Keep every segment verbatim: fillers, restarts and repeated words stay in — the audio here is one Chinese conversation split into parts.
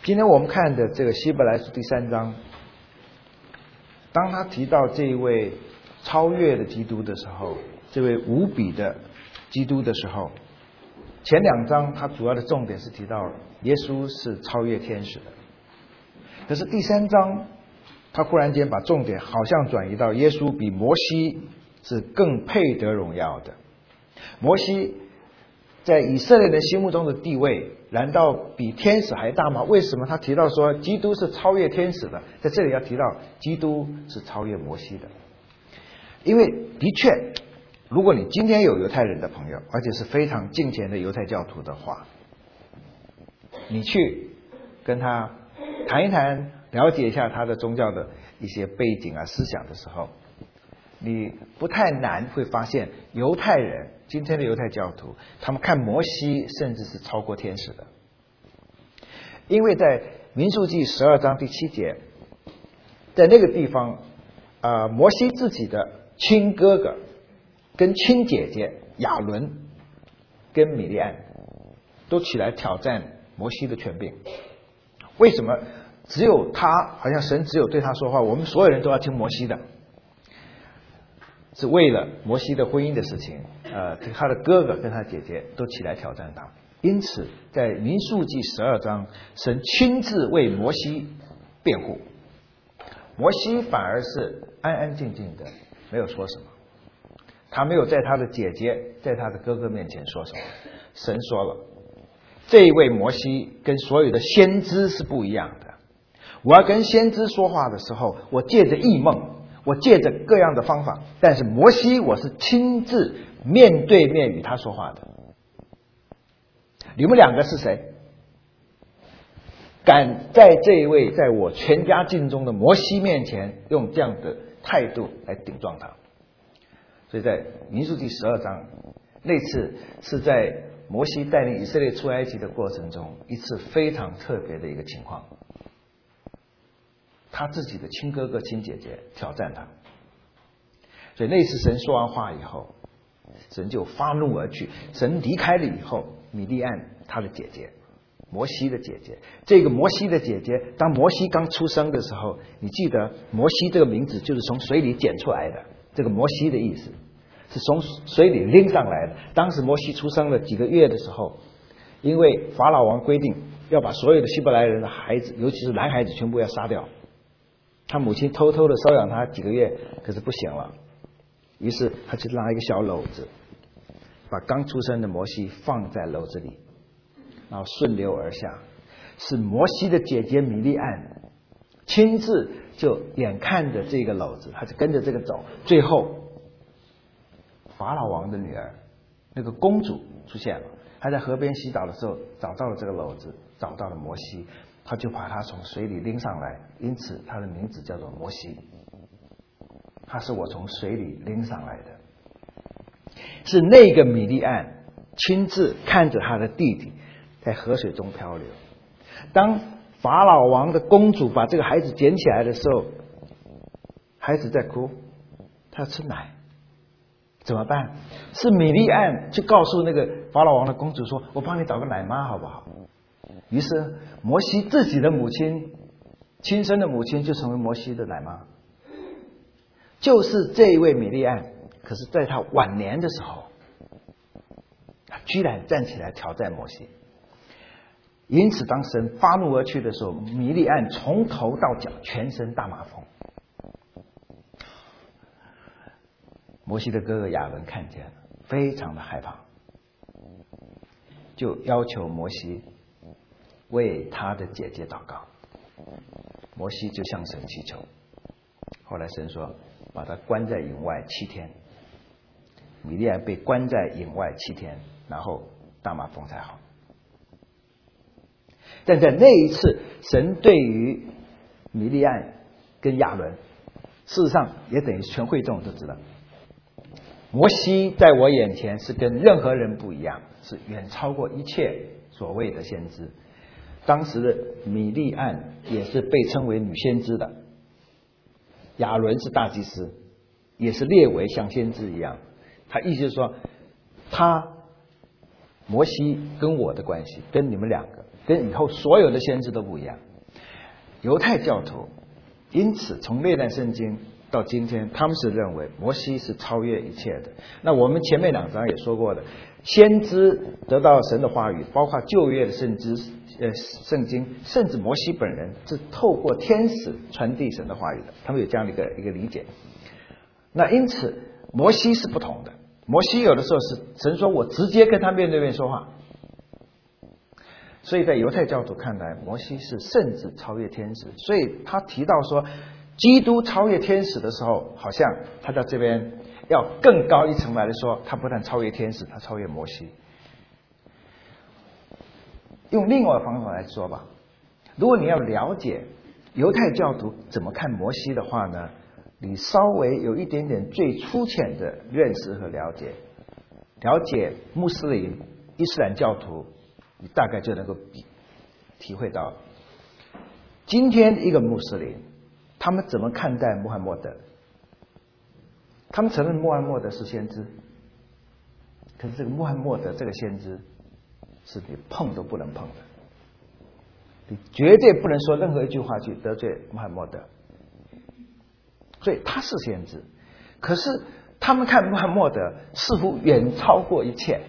今天我们看的这个希伯来书第三章，当他提到这一位超越的基督的时候，这位无比的基督的时候，前两章他主要的重点是提到耶稣是超越天使的，可是第三章他忽然间把重点好像转移到耶稣比摩西是更配得荣耀的。摩西在以色列人心目中的地位难道比天使还大吗？为什么他提到说基督是超越天使的？在这里要提到基督是超越摩西的。因为的确，如果你今天有犹太人的朋友，而且是非常敬虔的犹太教徒的话，你去跟他谈一谈，了解一下他的宗教的一些背景啊、思想的时候，你不太难会发现犹太人，今天的犹太教徒，他们看摩西甚至是超过天使的。因为在民数记十二章第七节，在那个地方呃，摩西自己的亲哥哥跟亲姐姐亚伦跟米利暗都起来挑战摩西的权柄。为什么只有他，好像神只有对他说话，我们所有人都要听摩西的？是为了摩西的婚姻的事情，呃，他的哥哥跟他姐姐都起来挑战他。因此在民数记十二章，神亲自为摩西辩护，摩西反而是安安静静的，没有说什么。他没有在他的姐姐在他的哥哥面前说什么。神说了，这一位摩西跟所有的先知是不一样的。我要跟先知说话的时候，我借着异梦，我借着各样的方法，但是摩西我是亲自面对面与他说话的。你们两个是谁？敢在这一位在我全家敬重的摩西面前用这样的态度来顶撞他？所以在民数记十二章，那次是在摩西带领以色列出埃及的过程中一次非常特别的一个情况。他自己的亲哥哥亲姐姐挑战他，所以那次神说完话以后，神就发怒而去。神离开了以后，米利暗他的姐姐，摩西的姐姐，这个摩西的姐姐，当摩西刚出生的时候，你记得摩西这个名字就是从水里捡出来的，这个摩西的意思是从水里拎上来的。当时摩西出生了几个月的时候，因为法老王规定要把所有的希伯来人的孩子，尤其是男孩子全部要杀掉，他母亲偷偷的收养他几个月，可是不行了，于是他就拉一个小篓子，把刚出生的摩西放在篓子里，然后顺流而下。是摩西的姐姐米利暗亲自就眼看着这个篓子，他就跟着这个走，最后法老王的女儿那个公主出现了，她在河边洗澡的时候找到了这个篓子，找到了摩西，他就把他从水里拎上来，因此他的名字叫做摩西。他是我从水里拎上来的。是那个米利暗亲自看着他的弟弟在河水中漂流。当法老王的公主把这个孩子捡起来的时候，孩子在哭，他要吃奶，怎么办？是米利暗去告诉那个法老王的公主说，我帮你找个奶妈好不好？于是摩西自己的母亲，亲生的母亲就成为摩西的奶妈。就是这一位米利暗，可是在他晚年的时候，他居然站起来挑战摩西。因此当神发怒而去的时候，米利暗从头到脚全身大麻风。摩西的哥哥亚伦看见了，非常的害怕，就要求摩西为他的姐姐祷告。摩西就向神祈求，后来神说把他关在营外七天。米利暗被关在营外七天，然后大麻风才好。但在那一次，神对于米利暗跟亚伦，事实上也等于全会众都知道，摩西在我眼前是跟任何人不一样，是远超过一切所谓的先知。当时的米利暗也是被称为女先知的，亚伦是大祭司，也是列为像先知一样。他意思是说，他摩西跟我的关系，跟你们两个，跟以后所有的先知都不一样。犹太教徒因此从历代圣经到今天，他们是认为摩西是超越一切的。那我们前面两章也说过的，先知得到神的话语，包括旧约的圣知呃圣经，甚至摩西本人是透过天使传递神的话语的，他们有这样的一个一个理解。那因此摩西是不同的，摩西有的时候是神说我直接跟他面对面说话，所以在犹太教徒看来，摩西是甚至超越天使。所以他提到说基督超越天使的时候，好像他在这边要更高一层来的说，他不但超越天使，他超越摩西。用另外的方法来说吧，如果你要了解犹太教徒怎么看摩西的话呢，你稍微有一点点最粗浅的认识和了解，了解穆斯林、伊斯兰教徒，你大概就能够体会到，今天一个穆斯林他们怎么看待穆罕默德？他们承认穆罕默德是先知，可是这个穆罕默德这个先知是你碰都不能碰的，你绝对不能说任何一句话去得罪穆罕默德。所以他是先知，可是他们看穆罕默德似乎远超过一切。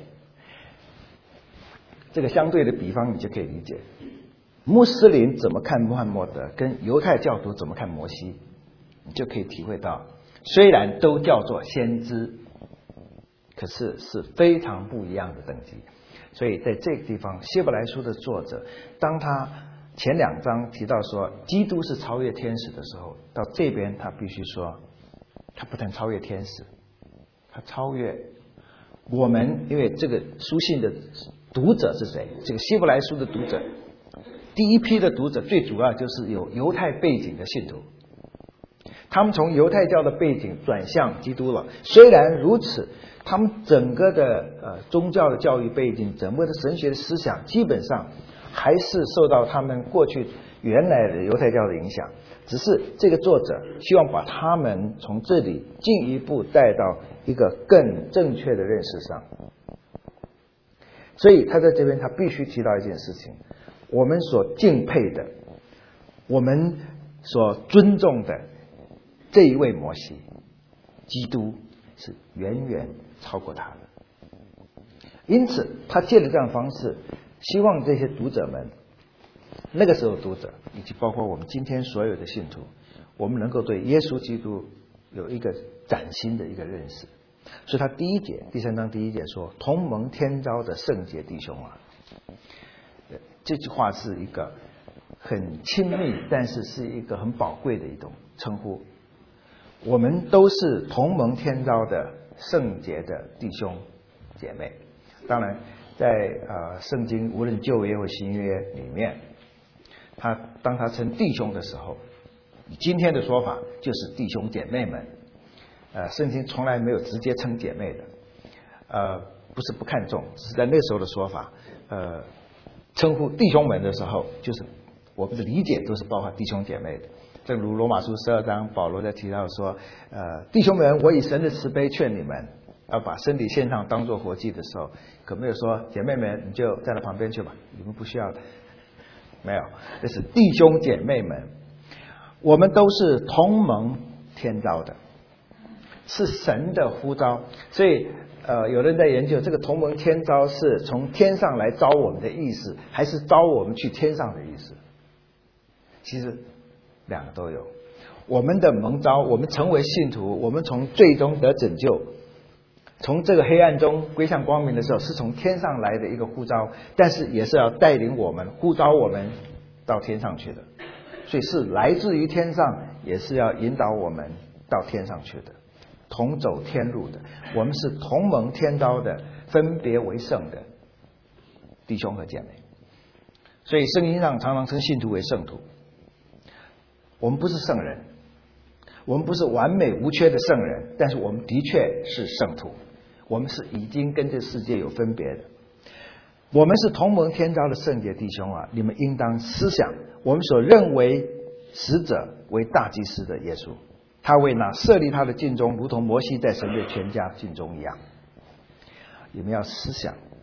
这个相对的比方你就可以理解，穆斯林怎么看穆罕默德，跟犹太教徒怎么看摩西，你就可以体会到，虽然都叫做先知，可是是非常不一样的等级。所以在这个地方，希伯来书的作者当他前两章提到说基督是超越天使的时候，到这边他必须说他不但超越天使，他超越我们。因为这个书信的读者是谁？这个希伯来书的读者，第一批的读者最主要就是有犹太背景的信徒，他们从犹太教的背景转向基督了。虽然如此，他们整个的呃宗教的教育背景，整个的神学的思想，基本上还是受到他们过去原来的犹太教的影响，只是这个作者希望把他们从这里进一步带到一个更正确的认识上。所以他在这边他必须提到一件事情，我们所敬佩的，我们所尊重的这一位摩西，基督是远远超过他的。因此他借着这样的方式，希望这些读者们，那个时候读者以及包括我们今天所有的信徒，我们能够对耶稣基督有一个崭新的一个认识。所以他第一节第三章第一节说，同蒙天召的圣洁弟兄啊，这句话是一个很亲密，但是是一个很宝贵的一种称呼。我们都是同蒙天召的圣洁的弟兄姐妹。当然在呃圣经无论旧约或新约里面，他当他称弟兄的时候，以今天的说法就是弟兄姐妹们。呃，圣经从来没有直接称姐妹的，呃，不是不看重，只是在那时候的说法，呃，称呼弟兄们的时候，就是我们的理解都是包括弟兄姐妹的。正如罗马书十二章保罗在提到说，呃，弟兄们，我以神的慈悲劝你们，要把身体献上当作活祭的时候，可没有说姐妹们你就站在旁边去吧，你们不需要的，没有，这是弟兄姐妹们，我们都是同蒙天召的。是神的呼召。所以呃，有人在研究这个同蒙天召是从天上来召我们的意思，还是召我们去天上的意思。其实两个都有。我们的蒙召，我们成为信徒，我们从最终得拯救，从这个黑暗中归向光明的时候，是从天上来的一个呼召，但是也是要带领我们，呼召我们到天上去的。所以是来自于天上，也是要引导我们到天上去的，同走天路的。我们是同蒙天召的，分别为圣的弟兄和姐妹。所以圣经上常常称信徒为圣徒。我们不是圣人，我们不是完美无缺的圣人，但是我们的确是圣徒。我们是已经跟这世界有分别的。我们是同蒙天召的圣洁弟兄啊！你们应当思想我们所认为使者为大祭司的耶稣，他为那设立他的尽忠，如同摩西在神对全家尽忠一样。你们要思想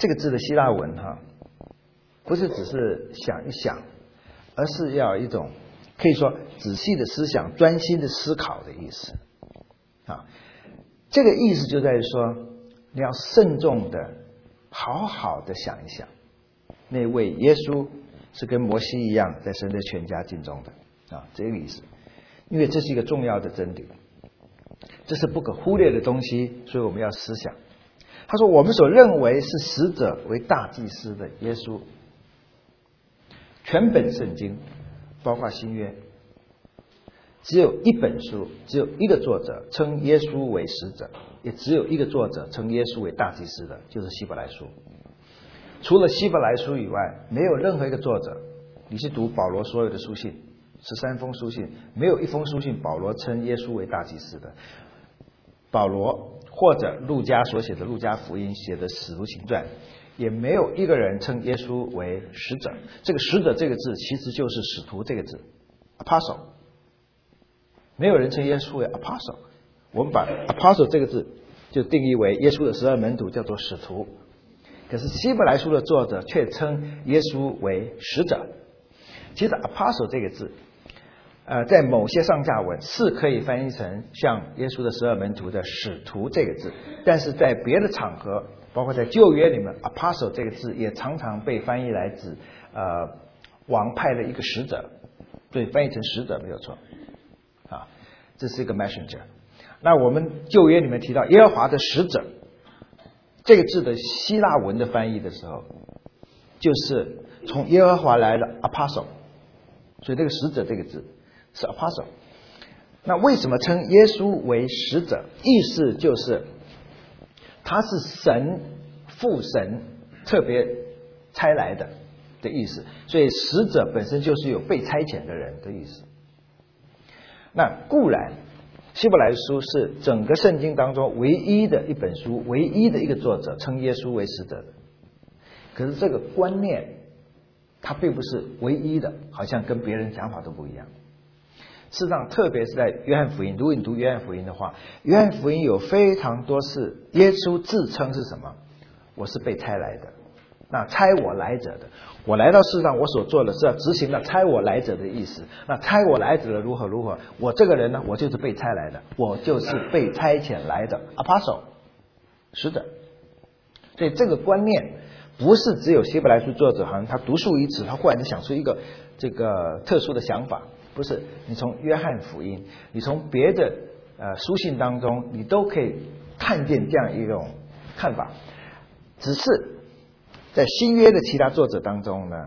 这个字的希腊文哈，不是只是想一想，而是要一种可以说仔细的思想、专心的思考的意思啊。这个意思就在于说，你要慎重的、好好的想一想，那位耶稣是跟摩西一样在神的全家尽忠的啊，这个意思。因为这是一个重要的真理，这是不可忽略的东西，所以我们要思想。他说我们所认为是使者为大祭司的耶稣，全本圣经包括新约只有一本书，只有一个作者称耶稣为使者，也只有一个作者称耶稣为大祭司的，就是希伯来书。除了希伯来书以外，没有任何一个作者，你去读保罗所有的书信，十三封书信，没有一封书信保罗称耶稣为大祭司的。保罗或者路加所写的路加福音写的使徒行传，也没有一个人称耶稣为使者。这个使者这个字其实就是使徒这个字 apostle， 没有人称耶稣为 apostle。 我们把 apostle 这个字就定义为耶稣的十二门徒叫做使徒，可是希伯来书的作者却称耶稣为使者。其实 apostle 这个字呃，在某些上下文是可以翻译成像耶稣的十二门徒的使徒这个字，但是在别的场合，包括在旧约里面 apostle 这个字也常常被翻译来指呃王派的一个使者，所以翻译成使者没有错啊，这是一个 messenger。 那我们旧约里面提到耶和华的使者这个字的希腊文的翻译的时候，就是从耶和华来的 apostle， 所以这个使者这个字是 apostle。 那为什么称耶稣为使者？意思就是他是神父神特别差来的的意思，所以使者本身就是有被差遣的人的意思。那固然希伯来书是整个圣经当中唯一的一本书，唯一的一个作者称耶稣为使者的，可是这个观念它并不是唯一的，好像跟别人讲法都不一样。事实上特别是在约翰福音，如果你读约翰福音的话，约翰福音有非常多是耶稣自称是什么？我是被差来的，那差我来者的，我来到世上我所做的是要执行了差我来者的意思。那差我来者的如何如何，我这个人呢，我就是被差来的，我就是被差遣来的 apostle 使者。所以这个观念不是只有希伯来书作者好像他独树一帜，他忽然就想出一个这个特殊的想法，不是。你从约翰福音，你从别的呃书信当中，你都可以看见这样一种看法。只是在新约的其他作者当中呢，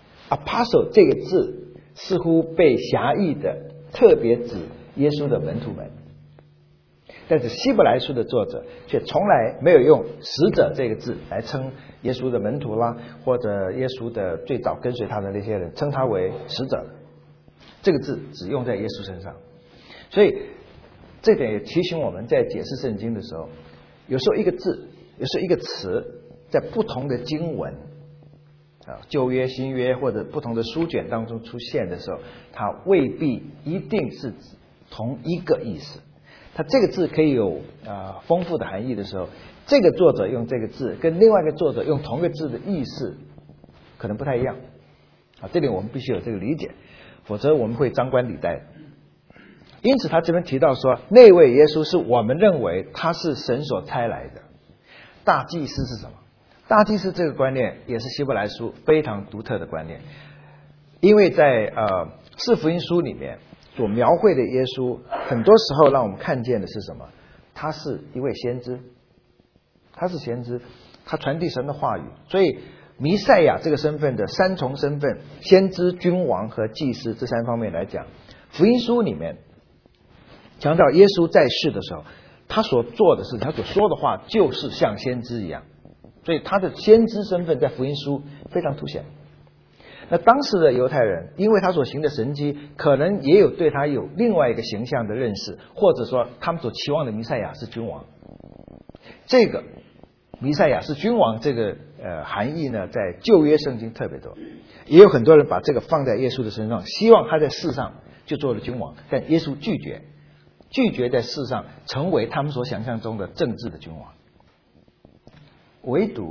apostle 这个字似乎被狭义的特别指耶稣的门徒们，但是希伯来书的作者却从来没有用使者这个字来称耶稣的门徒啦，或者耶稣的最早跟随他的那些人，称他为使者。这个字只用在耶稣身上，所以这点也提醒我们在解释圣经的时候，有时候一个字，有时候一个词，在不同的经文啊，旧约、新约或者不同的书卷当中出现的时候，它未必一定是指同一个意思。它这个字可以有呃丰富的含义的时候，这个作者用这个字跟另外一个作者用同一个字的意思可能不太一样啊，这点我们必须有这个理解，否则我们会张冠李戴。因此他这边提到说，那位耶稣是我们认为他是神所差来的。大祭司是什么？大祭司这个观念也是希伯来书非常独特的观念，因为在呃四福音书里面所描绘的耶稣，很多时候让我们看见的是什么？他是一位先知，他是先知，他传递神的话语。所以弥赛亚这个身份的三重身份，先知、君王和祭司这三方面来讲，福音书里面强调耶稣在世的时候，他所做的事，他所说的话就是像先知一样，所以他的先知身份在福音书非常凸显。那当时的犹太人因为他所行的神迹，可能也有对他有另外一个形象的认识，或者说他们所期望的弥赛亚是君王。这个弥赛亚是君王这个呃含义呢，在旧约圣经特别多，也有很多人把这个放在耶稣的身上，希望他在世上就做了君王，但耶稣拒绝拒绝在世上成为他们所想象中的政治的君王。唯独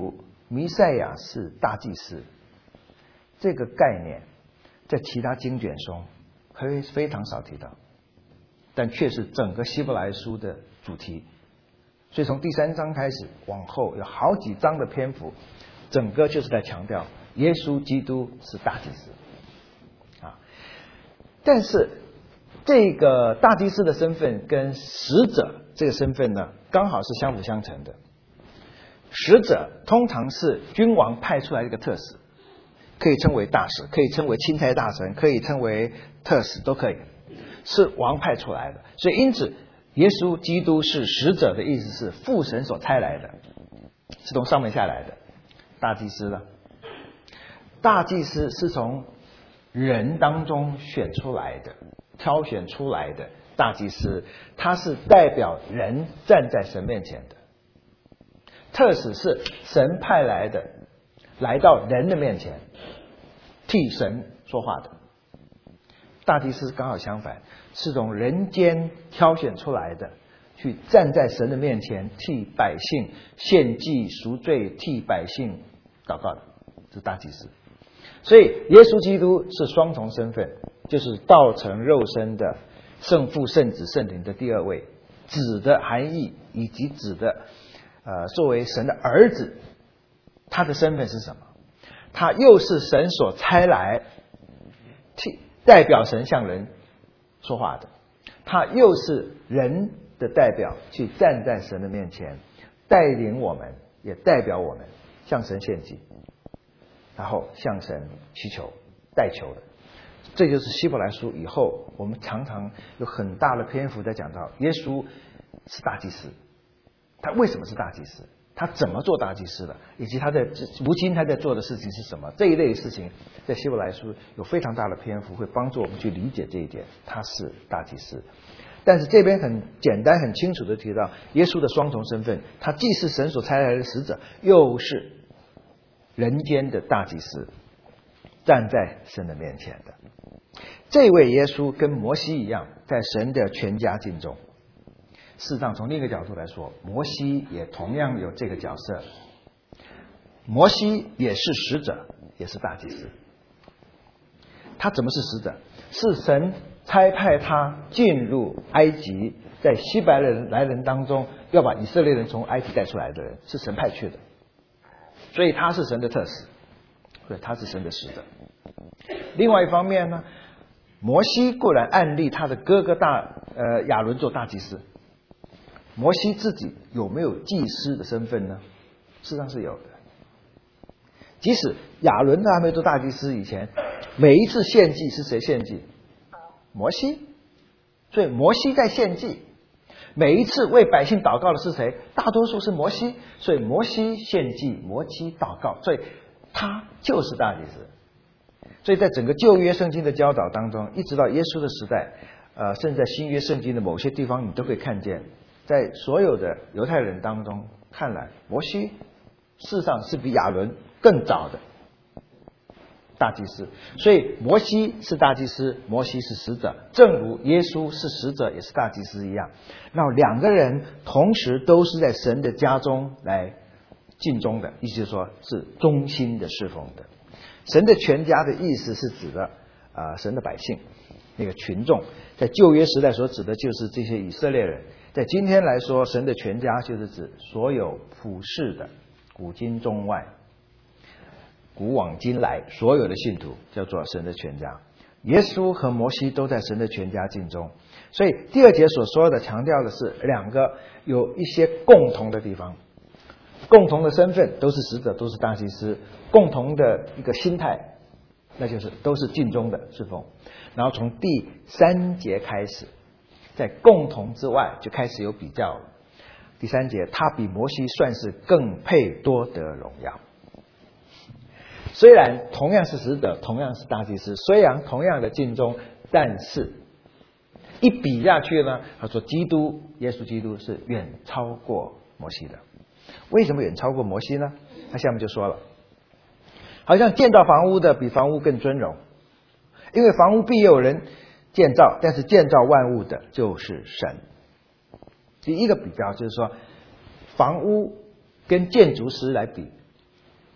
弥赛亚是大祭司这个概念，在其他经卷中会非常少提到，但却是整个希伯来书的主题。所以从第三章开始往后有好几章的篇幅，整个就是在强调耶稣基督是大祭司啊。但是这个大祭司的身份跟使者这个身份呢，刚好是相辅相成的。使者通常是君王派出来的一个特使，可以称为大使，可以称为钦差大臣，可以称为特使，都可以，是王派出来的。所以因此耶稣基督是使者的意思是父神所差来的，是从上面下来的。大祭司呢，大祭司是从人当中选出来的，挑选出来的大祭司，他是代表人站在神面前的。特使是神派来的，来到人的面前替神说话的。大祭司刚好相反，是从人间挑选出来的，去站在神的面前替百姓献祭赎罪，替百姓祷告的，是大祭司。所以耶稣基督是双重身份，就是道成肉身的圣父圣子圣灵的第二位，子的含义以及子的呃作为神的儿子，他的身份是什么？他又是神所差来替代表神向人说话的，他又是人的代表，去站在神的面前带领我们，也代表我们向神献祭，然后向神祈求代求的。这就是希伯来书以后我们常常有很大的篇幅在讲到耶稣是大祭司，他为什么是大祭司，他怎么做大祭司的，以及他在如今他在做的事情是什么，这一类事情在希伯来书有非常大的篇幅，会帮助我们去理解这一点，他是大祭司。但是这边很简单很清楚的提到耶稣的双重身份，他既是神所差来的使者，又是人间的大祭司，站在神的面前的。这位耶稣跟摩西一样，在神的全家境中。事实上从另一个角度来说，摩西也同样有这个角色，摩西也是使者，也是大祭司。他怎么是使者？是神差派他进入埃及，在希伯来人当中要把以色列人从埃及带出来的人，是神派去的，所以他是神的特使，对，他是神的使者。另外一方面呢，摩西固然按立他的哥哥大呃亚伦做大祭司，摩西自己有没有祭司的身份呢？事实上是有的。即使亚伦还没有做大祭司以前，每一次献祭是谁献祭？摩西。所以摩西在献祭，每一次为百姓祷告的是谁？大多数是摩西。所以摩西献祭，摩西祷告，所以他就是大祭司。所以在整个旧约圣经的教导当中，一直到耶稣的时代，呃，甚至在新约圣经的某些地方，你都可以看见，在所有的犹太人当中看来，摩西事实上是比亚伦更早的大祭司。所以摩西是大祭司，摩西是使者，正如耶稣是使者也是大祭司一样。那两个人同时都是在神的家中来尽忠的，意思就是说是忠心的侍奉的。神的全家的意思是指的呃神的百姓，那个群众，在旧约时代所指的就是这些以色列人。在今天来说，神的全家就是指所有普世的古今中外古往今来所有的信徒，叫做神的全家。耶稣和摩西都在神的全家境中，所以第二节所说的强调的是两个有一些共同的地方，共同的身份，都是使者，都是大祭司，共同的一个心态，那就是都是尽忠的侍奉。然后从第三节开始，在共同之外就开始有比较了。第三节，他比摩西算是更配多得荣耀。虽然同样是使者，同样是大祭司，虽然同样的尽忠，但是一比下去呢，他说基督耶稣基督是远超过摩西的。为什么远超过摩西呢？他下面就说了，好像建造房屋的比房屋更尊荣，因为房屋必有人建造，但是建造万物的就是神。第一个比较就是说，房屋跟建筑师来比，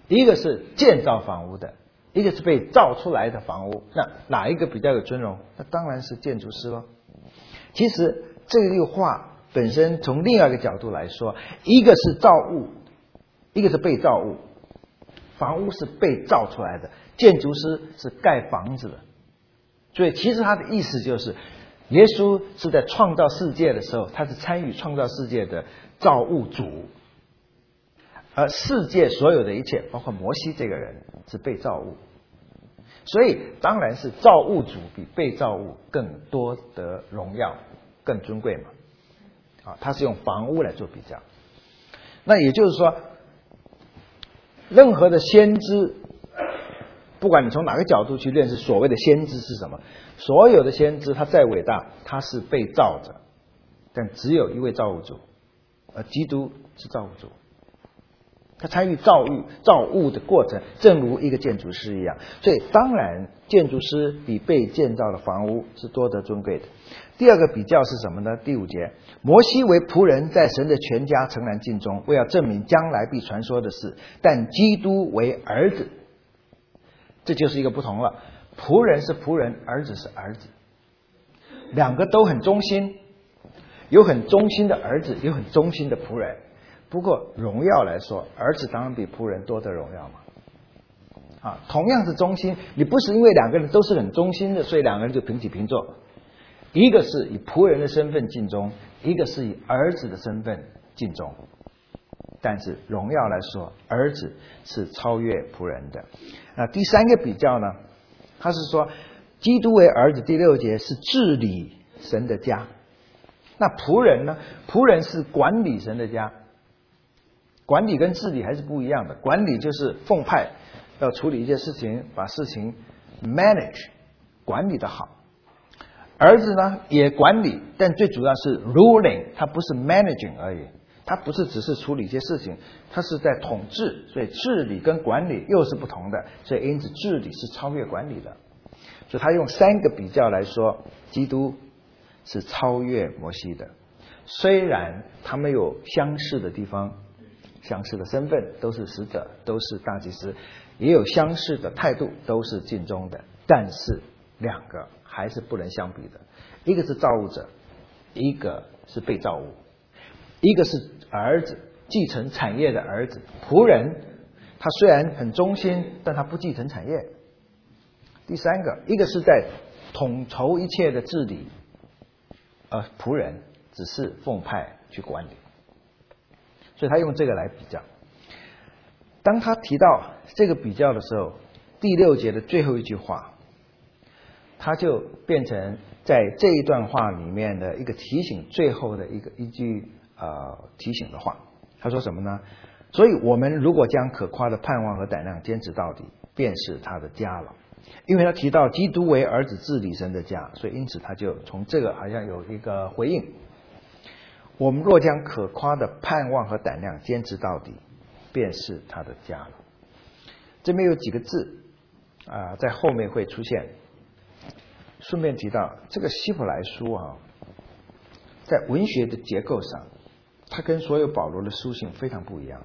一个是建造房屋的，一个是被造出来的房屋，那哪一个比较有尊荣？那当然是建筑师咯。其实这句话本身从另外一个角度来说，一个是造物，一个是被造物。房屋是被造出来的，建筑师是盖房子的。所以其实他的意思就是，耶稣是在创造世界的时候，他是参与创造世界的造物主，而世界所有的一切，包括摩西这个人，是被造物。所以当然是造物主比被造物更多的荣耀，更尊贵嘛。啊，他是用房屋来做比较。那也就是说，任何的先知，不管你从哪个角度去认识所谓的先知是什么，所有的先知他再伟大，他是被造者，但只有一位造物主，而基督是造物主。他参与造物造物的过程，正如一个建筑师一样。所以当然建筑师比被建造的房屋是多得尊贵的。第二个比较是什么呢？第五节，摩西为仆人，在神的全家诚然尽忠，为要证明将来必传说的事，但基督为儿子。这就是一个不同了，仆人是仆人，儿子是儿子，两个都很忠心，有很忠心的儿子，有很忠心的仆人。不过荣耀来说，儿子当然比仆人多得荣耀嘛。啊，同样是忠心，你不是因为两个人都是很忠心的，所以两个人就平起平坐。一个是以仆人的身份尽忠，一个是以儿子的身份尽忠。但是荣耀来说，儿子是超越仆人的。那第三个比较呢，他是说基督为儿子，第六节是治理神的家。那仆人呢？仆人是管理神的家。管理跟治理还是不一样的，管理就是奉派，要处理一些事情，把事情 manage 管理的好。儿子呢也管理，但最主要是 ruling， 他不是 managing 而已，他不是只是处理一些事情，他是在统治，所以治理跟管理又是不同的，所以因此治理是超越管理的。所以他用三个比较来说，基督是超越摩西的，虽然他们有相似的地方，相似的身份，都是使者，都是大祭司，也有相似的态度，都是尽忠的，但是两个还是不能相比的。一个是造物者，一个是被造物，一个是儿子，继承产业的儿子。仆人他虽然很忠心，但他不继承产业。第三个，一个是在统筹一切的治理，而仆人只是奉派去管理。所以他用这个来比较。当他提到这个比较的时候，第六节的最后一句话，他就变成在这一段话里面的一个提醒，最后的一个一句呃提醒的话。他说什么呢？所以我们如果将可夸的盼望和胆量坚持到底，便是他的家了。因为他提到基督为儿子治理神的家，所以因此他就从这个好像有一个回应。我们若将可夸的盼望和胆量坚持到底，便是他的家了。这边有几个字啊、呃，在后面会出现。顺便提到，这个希伯来书啊，在文学的结构上，它跟所有保罗的书信非常不一样。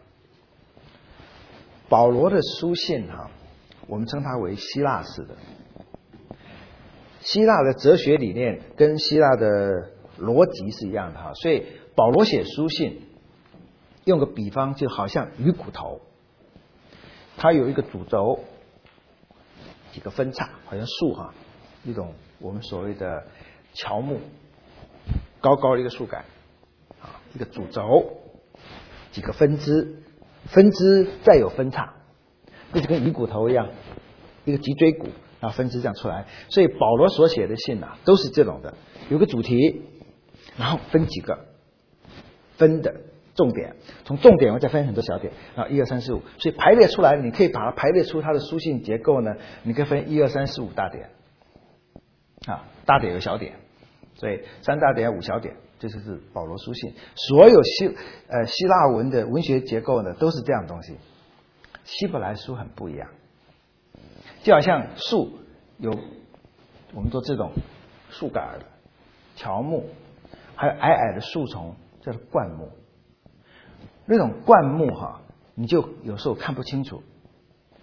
保罗的书信哈、啊，我们称它为希腊式的。希腊的哲学理念跟希腊的逻辑是一样的哈，所以保罗写书信，用个比方，就好像鱼骨头，它有一个主轴，几个分叉，好像树哈，一种我们所谓的乔木，高高的一个树干，啊，一个主轴，几个分支，分支再有分叉，这就跟鱼骨头一样，一个脊椎骨，然后分支这样出来。所以保罗所写的信啊，都是这种的，有个主题，然后分几个分的重点，从重点再分很多小点，然后一二三四五，所以排列出来，你可以把它排列出它的书信结构呢，你可以分一二三四五大点，啊，大点有小点，所以三大点五小点，这就是保罗书信。所有希呃希腊文的文学结构呢，都是这样的东西。希伯来书很不一样，就好像树有我们说这种树干的乔木，还有矮矮的树丛叫做灌木。那种灌木哈，你就有时候看不清楚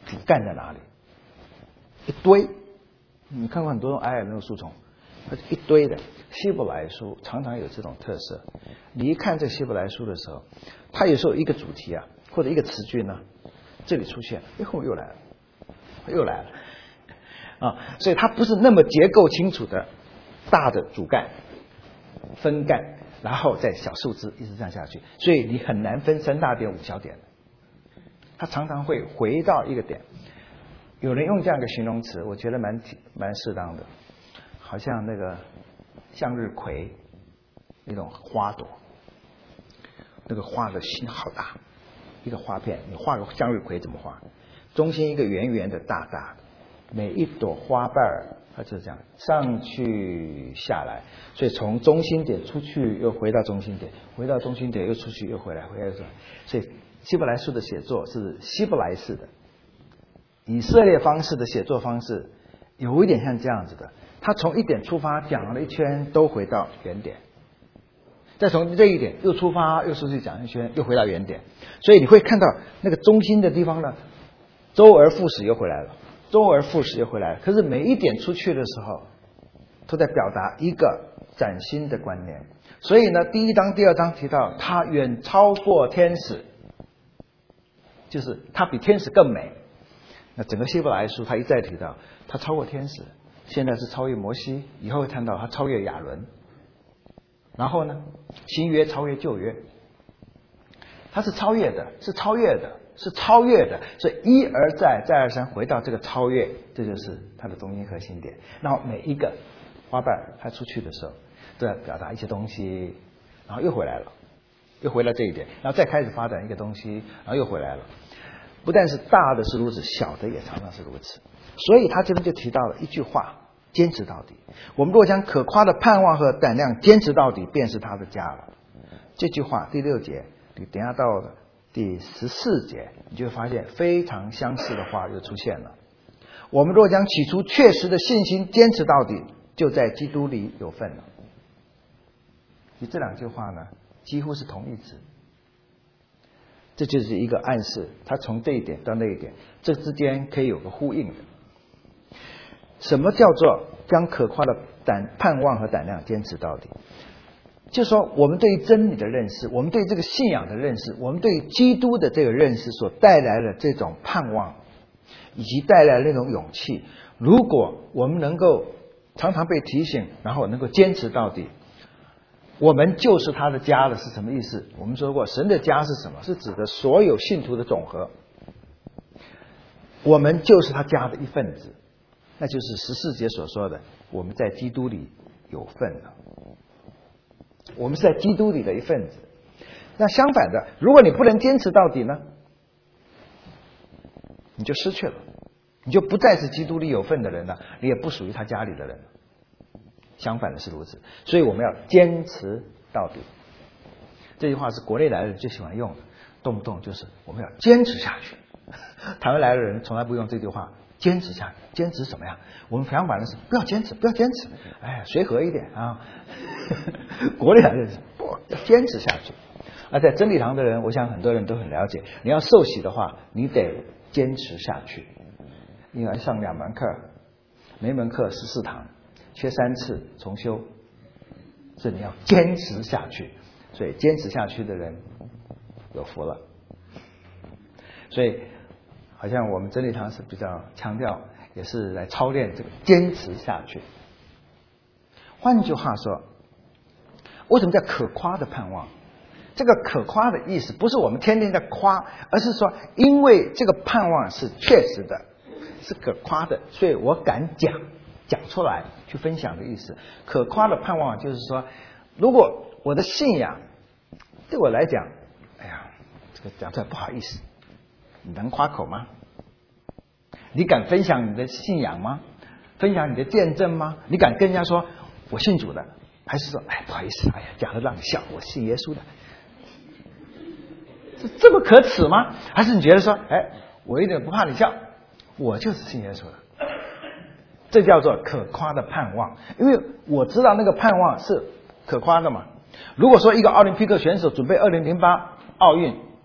主干在哪里？一堆，你看过很多矮矮的那种树丛，它是一堆的。希伯来书常常有这种特色，你一看这个希伯来书的时候，它有时候一个主题啊，或者一个词句呢，这里出现，哎，后面又来了，又来了，啊，所以它不是那么结构清楚的大的主干、分干，然后再小树枝一直这样下去，所以你很难分三大点五小点。它常常会回到一个点。有人用这样一个形容词，我觉得蛮蛮适当的，好像那个向日葵那种花朵，那个花的心好大，一个花片，你画个向日葵怎么画？中心一个圆圆的大大的，每一朵花瓣它就是这样上去下来，所以从中心点出去又回到中心点，回到中心点又出去又回来，回来又出来。所以希伯来书的写作是希伯来式的，以色列方式的写作方式有一点像这样子的，他从一点出发讲了一圈都回到原点，再从这一点又出发又出去讲一圈又回到原点，所以你会看到那个中心的地方呢，周而复始又回来了，周而复始又回来了。可是每一点出去的时候都在表达一个崭新的观念。所以呢，第一章第二章提到他远超过天使，就是他比天使更美。那整个希伯来书他一再提到他超过天使，现在是超越摩西，以后会谈到他超越亚伦，然后呢新约超越旧约，他是超越的，是超越的，是超越的，所以一而再再而三回到这个超越，这就是他的中心核心点。然后每一个花瓣它出去的时候都要表达一些东西，然后又回来了，又回到这一点，然后再开始发展一个东西，然后又回来了。不但是大的是如此，小的也常常是如此。所以他这边就提到了一句话，坚持到底。我们若将可夸的盼望和胆量坚持到底，便是他的家了。这句话第六节，你等一下到了第十四节，你就会发现非常相似的话又出现了。我们若将起初确实的信心坚持到底，就在基督里有份了。你这两句话呢，几乎是同义词。这就是一个暗示，它从这一点到那一点，这之间可以有个呼应的。什么叫做将可夸的胆盼望和胆量坚持到底？就是说，我们对于真理的认识，我们对这个信仰的认识，我们对于基督的这个认识所带来的这种盼望，以及带来的那种勇气，如果我们能够常常被提醒，然后能够坚持到底，我们就是他的家了。是什么意思？我们说过，神的家是什么？是指的所有信徒的总和。我们就是他家的一份子，那就是十四节所说的，我们在基督里有份了。我们是在基督里的一份子。那相反的，如果你不能坚持到底呢，你就失去了，你就不再是基督里有份的人了，你也不属于他家里的人了。相反的是如此，所以我们要坚持到底。这句话是国内来的人最喜欢用的，动不动就是我们要坚持下去。台湾来的人从来不用这句话，坚持下去，坚持什么呀？我们相反的是不要坚持，不要坚持，哎，随和一点啊。国内来的人不要坚持下去。而在真理堂的人，我想很多人都很了解，你要受洗的话，你得坚持下去。你要上两门课，每门课十四堂。缺三次重修，所以你要坚持下去。所以坚持下去的人有福了。所以好像我们真理堂是比较强调，也是来操练这个坚持下去。换句话说，为什么叫可夸的盼望？这个可夸的意思不是我们天天在夸，而是说因为这个盼望是确实的，是可夸的，所以我敢讲讲出来去分享的意思。可夸的盼望就是说，如果我的信仰对我来讲，哎呀，这个讲出来不好意思，你能夸口吗？你敢分享你的信仰吗？分享你的见证吗？你敢跟人家说我信主的，还是说哎不好意思，哎呀讲了让你笑，我信耶稣的？这这么可耻吗？还是你觉得说，哎，我一点不怕你笑，我就是信耶稣的？这叫做可夸的盼望，因为我知道那个盼望是可夸的嘛。如果说一个奥林匹克选手准备二零零八奥运，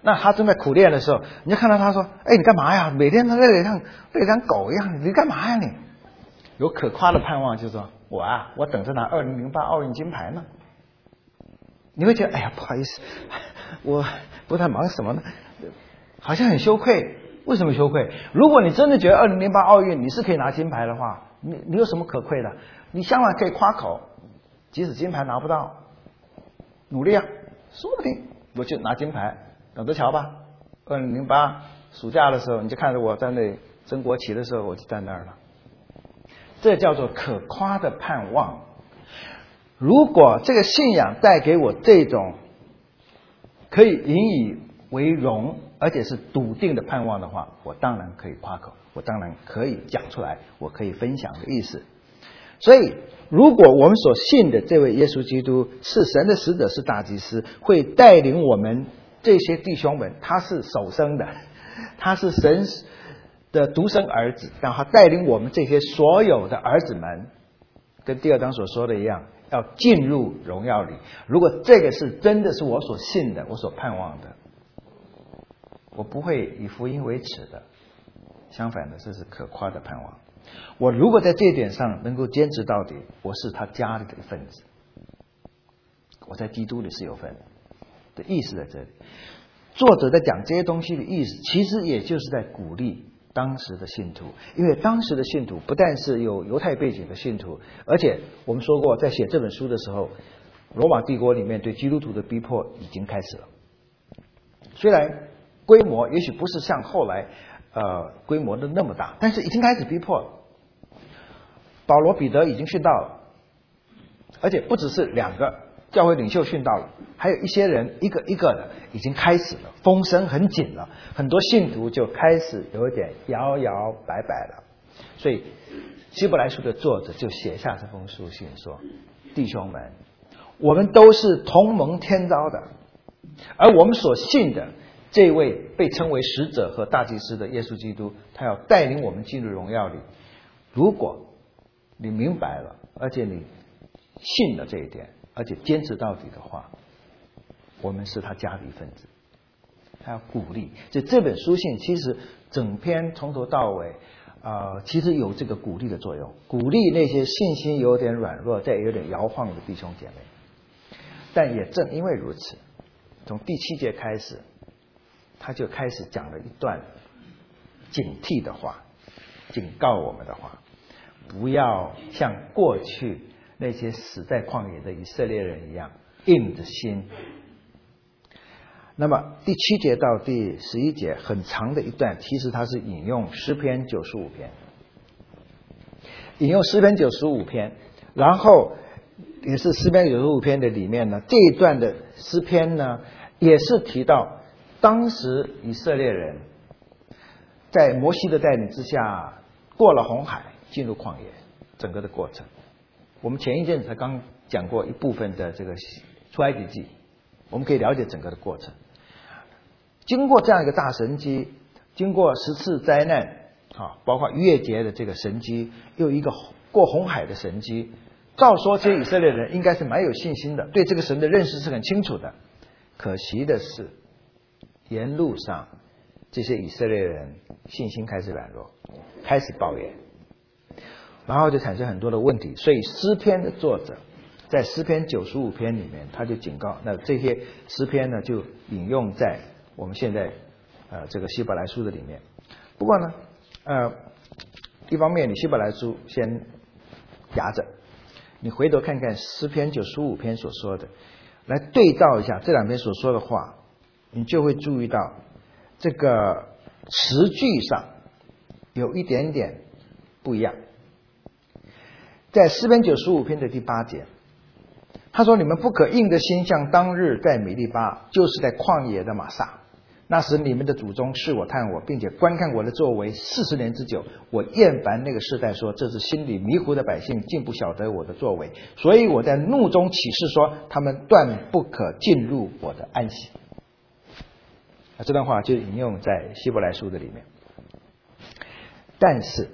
那他正在苦练的时候，你就看到他说：“哎，你干嘛呀？每天都累得像累得像狗一样，你干嘛呀你？”有可夸的盼望，就是说我啊，我等着拿二零零八奥运金牌呢。你会觉得，哎呀，不好意思，我不太忙什么呢？好像很羞愧。为什么羞愧？如果你真的觉得二零零八奥运你是可以拿金牌的话，你你有什么可愧的？你相反可以夸口，即使金牌拿不到，努力啊，说不定我就拿金牌，等着瞧吧。二零零八暑假的时候，你就看着我在那升国旗的时候，我就在那儿了。这叫做可夸的盼望。如果这个信仰带给我这种可以引以为荣，而且是笃定的盼望的话，我当然可以夸口，我当然可以讲出来，我可以分享的意思。所以如果我们所信的这位耶稣基督是神的使者，是大祭司，会带领我们这些弟兄们，他是首生的，他是神的独生儿子，然后他带领我们这些所有的儿子们，跟第二章所说的一样，要进入荣耀里。如果这个是真的是我所信的，我所盼望的，我不会以福音为耻的，相反的，这是可夸的盼望。我如果在这一点上能够坚持到底，我是他家里的一份子，我在基督里是有份的意思在这里。作者在讲这些东西的意思，其实也就是在鼓励当时的信徒，因为当时的信徒不但是有犹太背景的信徒，而且我们说过，在写这本书的时候，罗马帝国里面对基督徒的逼迫已经开始了。虽然规模也许不是像后来呃规模的那么大，但是已经开始逼迫了。保罗、彼得已经殉道了，而且不只是两个教会领袖殉道了，还有一些人一个一个的已经开始了，风声很紧了，很多信徒就开始有点摇摇摆摆了。所以希伯来书的作者就写下这封书信说：弟兄们，我们都是同蒙天召的，而我们所信的这位被称为使者和大祭司的耶稣基督，他要带领我们进入荣耀里。如果你明白了，而且你信了这一点，而且坚持到底的话，我们是他家的一份子。他要鼓励，就这本书信其实整篇从头到尾呃，其实有这个鼓励的作用，鼓励那些信心有点软弱再有点摇晃的弟兄姐妹。但也正因为如此，从第七节开始，他就开始讲了一段警惕的话，警告我们的话，不要像过去那些死在旷野的以色列人一样硬着心。那么第七节到第十一节很长的一段，其实它是引用诗篇九十五篇，引用诗篇九十五篇，然后也是诗篇九十五篇的里面呢，这一段的诗篇呢，也是提到当时以色列人在摩西的带领之下过了红海，进入旷野整个的过程。我们前一阵子才刚讲过一部分的这个出埃及记，我们可以了解整个的过程。经过这样一个大神迹，经过十次灾难啊，包括逾越节的这个神迹，又一个过红海的神迹，照说这些以色列人应该是蛮有信心的，对这个神的认识是很清楚的。可惜的是，沿路上这些以色列人信心开始软弱，开始抱怨，然后就产生很多的问题。所以诗篇的作者在诗篇九十五篇里面，他就警告，那这些诗篇呢就引用在我们现在呃这个希伯来书的里面。不过呢呃一方面你希伯来书先压着，你回头看看诗篇九十五篇所说的，来对照一下这两篇所说的话，你就会注意到这个词句上有一点点不一样。在诗篇九十五篇的第八节，他说：你们不可硬着心像当日在米利巴，就是在旷野的玛撒。那时你们的祖宗视我探我，并且观看我的作为四十年之久。我厌烦那个世代说，这是心里迷糊的百姓，竟不晓得我的作为。所以我在怒中起誓说，他们断不可进入我的安息。这段话就引用在希伯来书的里面。但是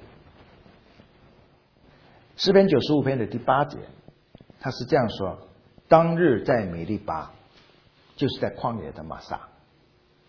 诗篇九十五篇的第八节，他是这样说：当日在美利巴，就是在旷野的玛撒。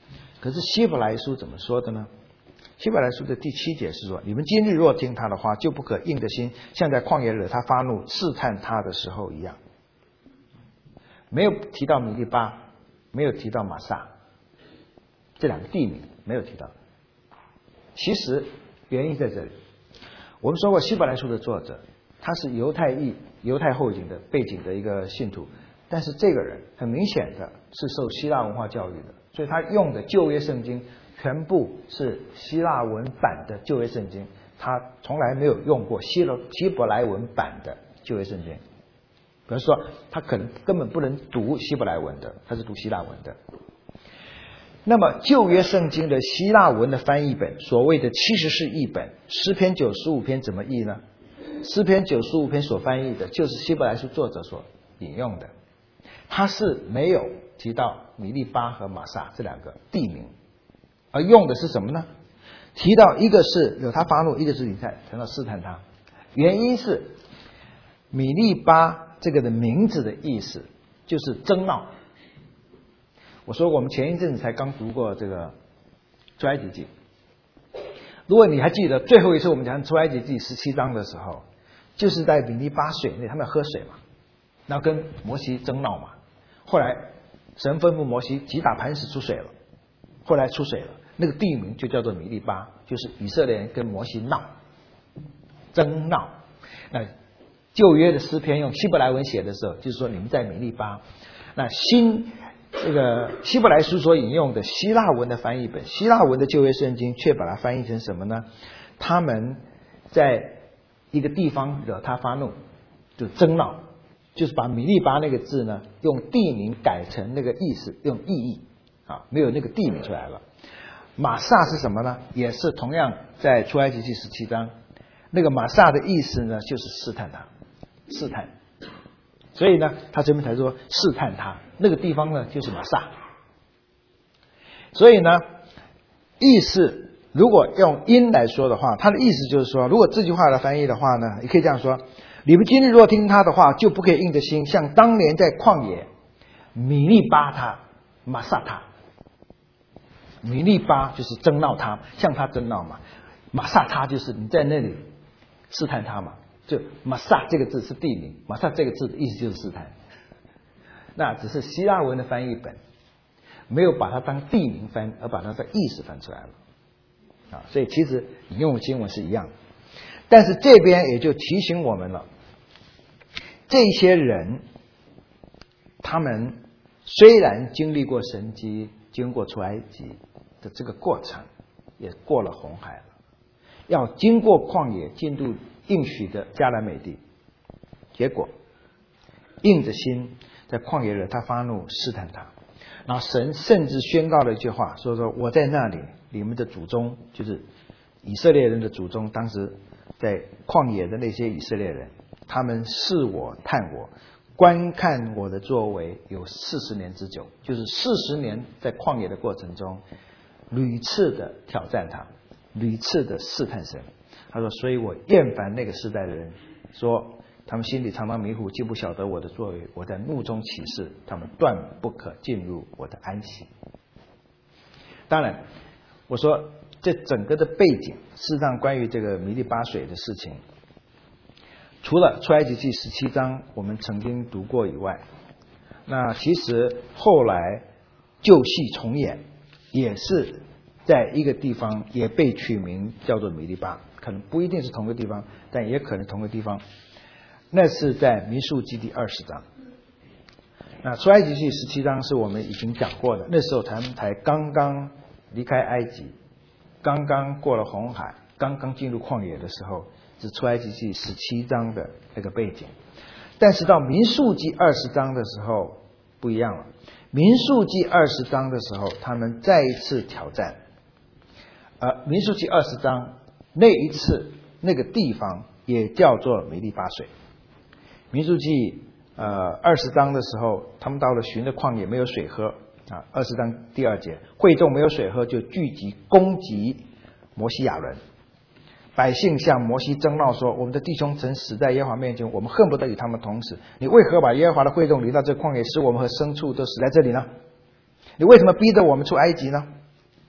可是希伯来书怎么说的呢？希伯来书的第七节是说，你们今日若听他的话，就不可硬着心，像在旷野惹他发怒试探他的时候一样。没有提到米利巴，没有提到玛撒，这两个地名没有提到。其实原因在这里，我们说过希伯来书的作者他是犹太裔犹太后景的背景的一个信徒，但是这个人很明显的是受希腊文化教育的，所以他用的旧约圣经全部是希腊文版的旧约圣经，他从来没有用过希罗希伯来文版的旧约圣经。比如说他可能根本不能读希伯来文的，他是读希腊文的。那么旧约圣经的希腊文的翻译本，所谓的七十士译本，诗篇九十五篇怎么译呢？诗篇九十五篇所翻译的就是希伯来书作者所引用的，他是没有提到米利巴和玛撒这两个地名，而用的是什么呢？提到一个是惹他发怒，一个是你在谈到试探他。原因是米利巴这个的名字的意思就是争闹。我说我们前一阵子才刚读过这个出埃及记，如果你还记得最后一次我们讲出埃及记十七章的时候，就是在米利巴水内，他们要喝水嘛，然后跟摩西争闹嘛，后来神吩咐摩西击打磐石出水了，后来出水了，那个地名就叫做米利巴，就是以色列人跟摩西闹争闹。那旧约的诗篇用希伯来文写的时候，就是说你们在米利巴。那新这个希伯来书所引用的希腊文的翻译本，希腊文的旧约圣经却把它翻译成什么呢？他们在一个地方惹他发怒，就争闹，就是把米利巴那个字呢，用地名改成那个意思，用意义啊，没有那个地名出来了。玛撒是什么呢？也是同样在出埃及记十七章，那个玛撒的意思呢，就是试探他，试探。所以呢，他这边才说试探他，那个地方呢就是玛撒。所以呢，意思如果用音来说的话，他的意思就是说，如果这句话来翻译的话呢，也可以这样说：你们今日若听他的话，就不可以硬着心，像当年在旷野米利巴他玛撒他。米利巴就是争闹他，向他争闹嘛；玛撒他就是你在那里试探他嘛。就玛撒这个字是地名，玛撒这个字的意思就是试探。那只是希腊文的翻译本没有把它当地名翻，而把它的意思翻出来了啊。所以其实引用的经文是一样，但是这边也就提醒我们了，这些人他们虽然经历过神迹，经过出埃及的这个过程，也过了红海了，要经过旷野进入应许的迦南美地，结果硬着心在旷野惹他发怒试探他，然后神甚至宣告了一句话，说说我在那里，你们的祖宗就是以色列人的祖宗，当时在旷野的那些以色列人，他们试我探我，观看我的作为有四十年之久，就是四十年在旷野的过程中，屡次的挑战他，屡次的试探神。他说，所以我厌烦那个时代的人，说他们心里常常迷糊，既不晓得我的作为，我在怒中起誓，他们断不可进入我的安息。当然我说这整个的背景，事实上关于这个米利巴水的事情，除了出埃及记十七章我们曾经读过以外，那其实后来旧戏重演，也是在一个地方也被取名叫做米利巴，可能不一定是同个地方，但也可能同个地方。那是在民数记第二十章。那出埃及记十七章是我们已经讲过的，那时候他们才刚刚离开埃及，刚刚过了红海，刚刚进入旷野的时候，是出埃及记十七章的那个背景。但是到民数记二十章的时候不一样了，民数记二十章的时候，他们再一次挑战。呃，民数记二十章那一次那个地方也叫做米利巴水。民数记呃二十章的时候，他们到了寻的旷野，没有水喝啊。二十章第二节，会众没有水喝，就聚集攻击摩西亚伦。百姓向摩西争闹说：“我们的弟兄曾死在耶和华面前，我们恨不得与他们同死。你为何把耶和华的会众领到这旷野，使我们和牲畜都死在这里呢？你为什么逼着我们出埃及呢？”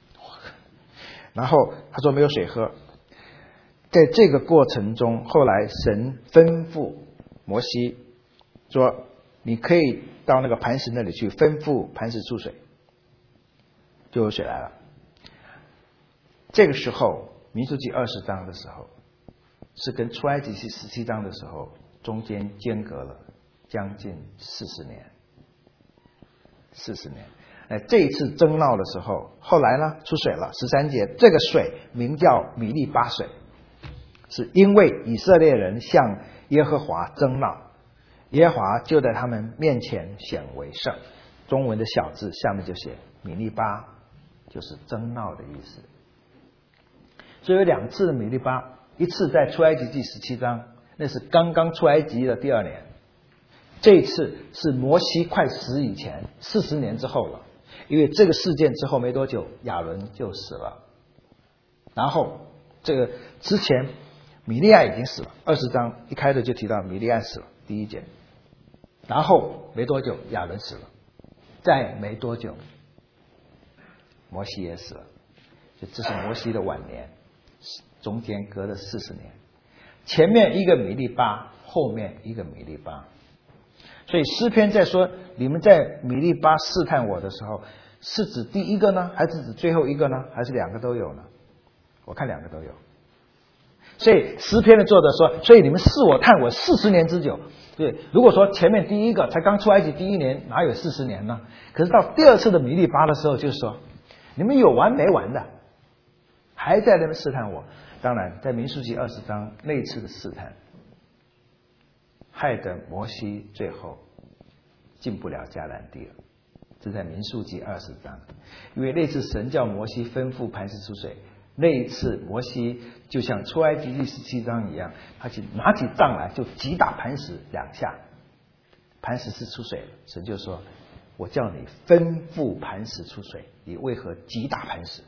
然后他说没有水喝。在这个过程中，后来神吩咐摩西说，你可以到那个磐石那里去，吩咐磐石出水，就有水来了。这个时候民数记二十章的时候，是跟出埃及记十七章的时候中间间隔了将近四十年。四十年，哎，这一次争闹的时候，后来呢出水了。十三节，这个水名叫米利巴水，是因为以色列人向耶和华争闹，耶和华就在他们面前显为圣。中文的小字下面就写米利巴，就是争闹的意思。所以有两次的米利巴，一次在出埃及记十七章，那是刚刚出埃及的第二年。这一次是摩西快死以前，四十年之后了。因为这个事件之后没多久，亚伦就死了。然后这个之前米利暗已经死了，二十章一开头就提到米利暗死了，第一节。然后没多久亚伦死了，再没多久摩西也死了，就这是摩西的晚年，中间隔了四十年，前面一个米利巴，后面一个米利巴。所以诗篇在说你们在米利巴试探我的时候，是指第一个呢，还是指最后一个呢，还是两个都有呢？我看两个都有。所以诗篇的作者说，所以你们试我探我四十年之久。对，如果说前面第一个才刚出埃及第一年，哪有四十年呢？可是到第二次的米利巴的时候，就是说你们有完没完的，还在那边试探我。当然在民数记二十章那一次的试探，害得摩西最后进不了迦南地了。这在民数记二十章，因为那次神叫摩西吩咐磐石出水，那一次摩西就像出埃及第十七章一样，他去拿起杖来就击打磐石两下，磐石是出水了。神就说，我叫你吩咐磐石出水，你为何击打磐石？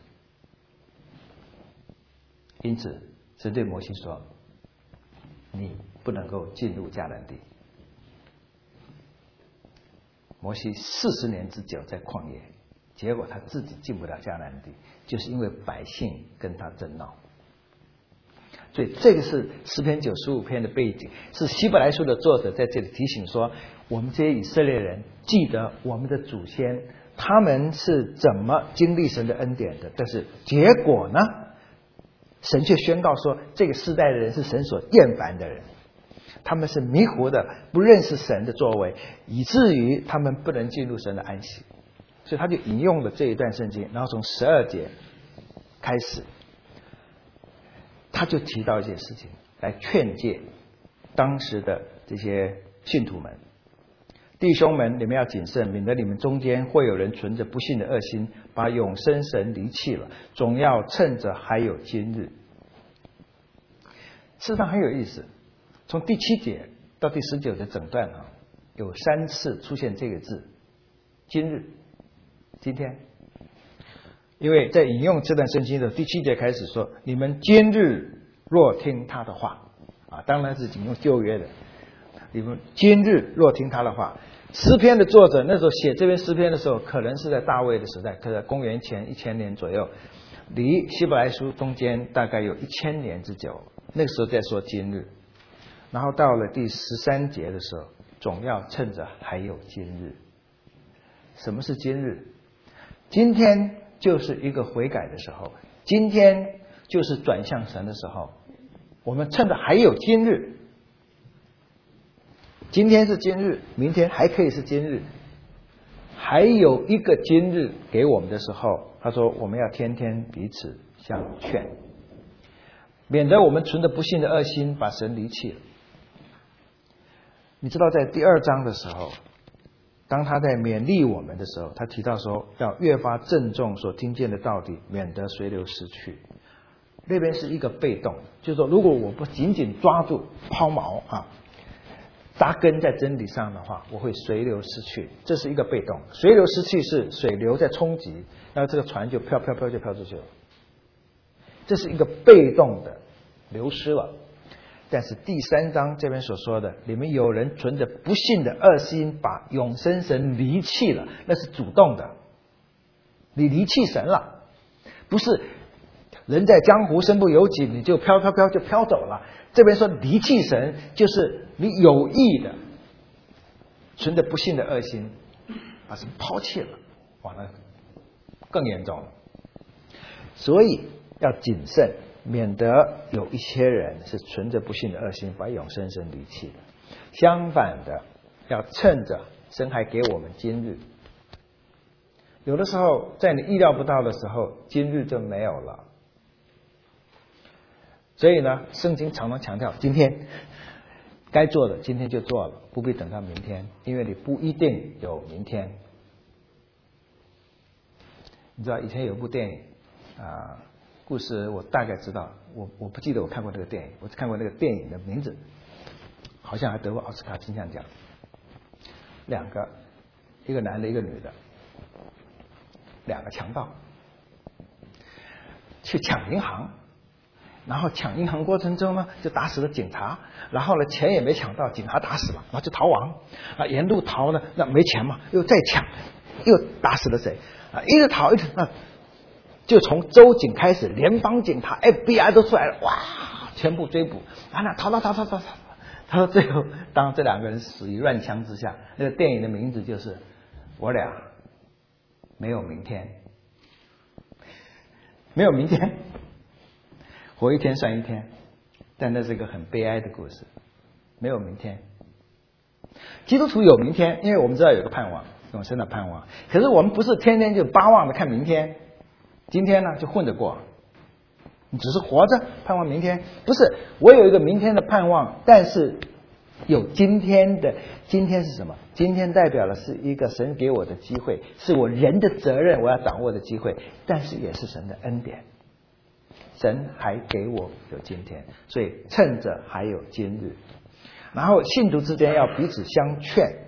因此神对摩西说，你不能够进入迦南地。摩西四十年之久在旷野，结果他自己进不了迦南地，就是因为百姓跟他争闹。所以这个是诗篇九十五篇的背景，是希伯来书的作者在这里提醒说，我们这些以色列人记得我们的祖先他们是怎么经历神的恩典的，但是结果呢，神却宣告说这个世代的人是神所厌烦的人，他们是迷糊的，不认识神的作为，以至于他们不能进入神的安息。所以他就引用了这一段圣经，然后从十二节开始，他就提到一件事情来劝诫当时的这些信徒们，弟兄们，你们要谨慎，免得你们中间会有人存着不信的恶心，把永生神离弃了，总要趁着还有今日。事实上很有意思，从第七节到第十九的整段啊，有三次出现这个字，今日，今天。因为在引用这段圣经的第七节开始说，你们今日若听他的话啊，当然是引用旧约的，你们今日若听他的话。诗篇的作者那时候写这篇诗篇的时候，可能是在大卫的时代，可能公元前一千年左右，离希伯来书中间大概有一千年之久。那个时候在说今日，然后到了第十三节的时候，总要趁着还有今日。什么是今日？今天就是一个悔改的时候，今天就是转向神的时候，我们趁着还有今日。今天是今日，明天还可以是今日，还有一个今日给我们的时候，他说我们要天天彼此相劝，免得我们存着不信的恶心把神离弃了。你知道在第二章的时候，当他在勉励我们的时候，他提到说要越发郑重所听见的道理，免得随流失去。那边是一个被动，就是说如果我不紧紧抓住抛锚啊，扎根在真理上的话，我会随流失去，这是一个被动。随流失去是水流在冲击，然后这个船就飘飘飘就飘出去了，这是一个被动的流失了。但是第三章这边所说的，你们有人存着不信的恶心，把永生神离弃了，那是主动的，你离弃神了，不是人在江湖身不由己，你就飘飘飘就飘走了。这边说离弃神，就是你有意的存着不信的恶心，把神抛弃了，哇，那更严重了。所以要谨慎，免得有一些人是存着不信的恶心，把永生神离弃的。相反的，要趁着神还给我们今日，有的时候在你意料不到的时候，今日就没有了。所以呢，圣经常常强调，今天该做的今天就做了，不必等到明天，因为你不一定有明天。你知道以前有一部电影啊，故事我大概知道，我我不记得我看过那个电影，我只看过那个电影的名字，好像还得过奥斯卡金像奖。两个，一个男的，一个女的，两个强盗去抢银行。然后抢银行过程中呢，就打死了警察，然后呢钱也没抢到，警察打死了，然后就逃亡啊，沿路逃呢，那没钱嘛，又再抢，又打死了谁啊？一直逃一直那，就从州警开始，联邦警察 F B I 都出来了，哇，全部追捕，啊，那逃逃逃逃逃逃，他说最后当这两个人死于乱枪之下，那个电影的名字就是我俩没有明天，没有明天。活一天算一天，但那是一个很悲哀的故事，没有明天。基督徒有明天，因为我们知道有个盼望，永生的盼望。可是我们不是天天就巴望的看明天，今天呢就混着过，你只是活着盼望明天。不是，我有一个明天的盼望，但是有今天的。今天是什么？今天代表的是一个神给我的机会，是我人的责任，我要掌握的机会，但是也是神的恩典。神还给我有今天，所以趁着还有今日，然后信徒之间要彼此相劝。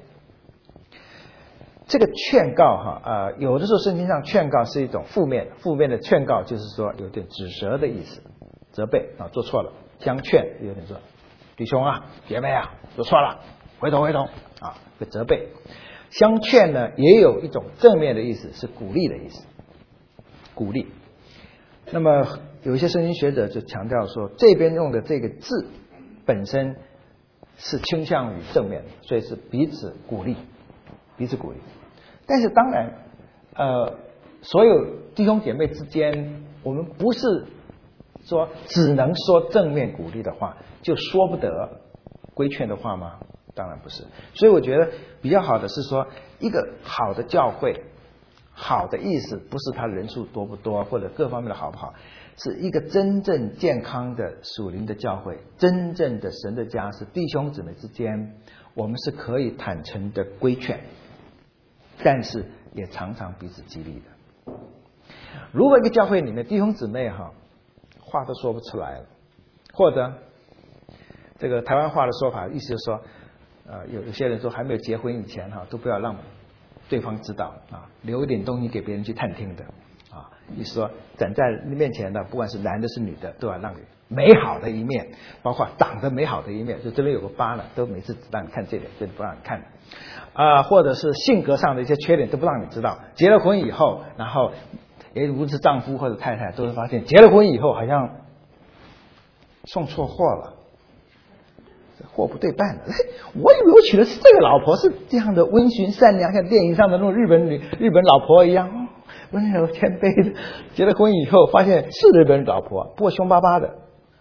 这个劝告哈，呃，有的时候圣经上劝告是一种负面，负面的劝告就是说有点指责的意思，责备啊，做错了。相劝有点说，弟兄啊，姐妹啊，做错了，回头回头啊，会责备。相劝呢，也有一种正面的意思，是鼓励的意思，鼓励。那么有一些圣经学者就强调说，这边用的这个字本身是倾向于正面的，所以是彼此鼓励，彼此鼓励。但是当然，呃，所有弟兄姐妹之间，我们不是说只能说正面鼓励的话，就说不得规劝的话吗？当然不是。所以我觉得比较好的是说，一个好的教会。好的意思不是它人数多不多或者各方面的好不好，是一个真正健康的属灵的教会，真正的神的家，是弟兄姊妹之间我们是可以坦诚的规劝，但是也常常彼此激励的。如果一个教会里面弟兄姊妹哈话都说不出来了，或者这个台湾话的说法意思就是说呃有有些人说还没有结婚以前哈都不要让对方知道啊，留一点东西给别人去探听的啊。意思说站在面前的，不管是男的是女的，都要让你美好的一面，包括长得美好的一面，就这边有个疤了，都每次只让你看这点，这不让你看啊，或者是性格上的一些缺点都不让你知道。结了婚以后，然后也无论是丈夫或者太太，都会发现结了婚以后好像送错货了。货不对半的，我以为我娶的是这个老婆，是这样的温驯善良，像电影上的那种日本女、日本老婆一样，温柔谦卑的。结了婚以后，发现是日本老婆，不过凶巴巴的。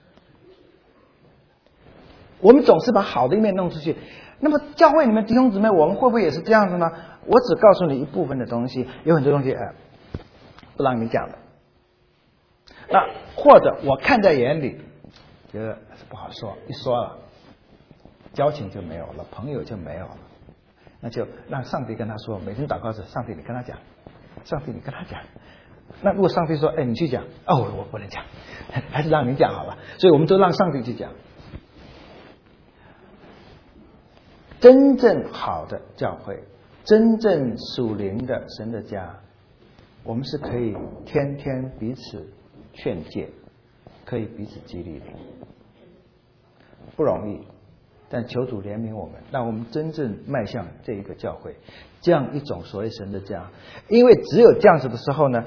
我们总是把好的一面弄出去。那么教会里面弟兄姊妹，我们会不会也是这样子呢？我只告诉你一部分的东西，有很多东西呃不让你讲的。那或者我看在眼里，觉得不好说，一说了。交情就没有了，朋友就没有了，那就让上帝跟他说，每天祷告时，上帝你跟他讲，上帝你跟他讲。那如果上帝说，哎，你去讲，哦，我不能讲，还是让你讲好了。所以我们都让上帝去讲。真正好的教会，真正属灵的神的家，我们是可以天天彼此劝诫，可以彼此激励的，不容易。但求主怜悯我们，让我们真正迈向这一个教会，这样一种所谓神的家。因为只有这样子的时候呢，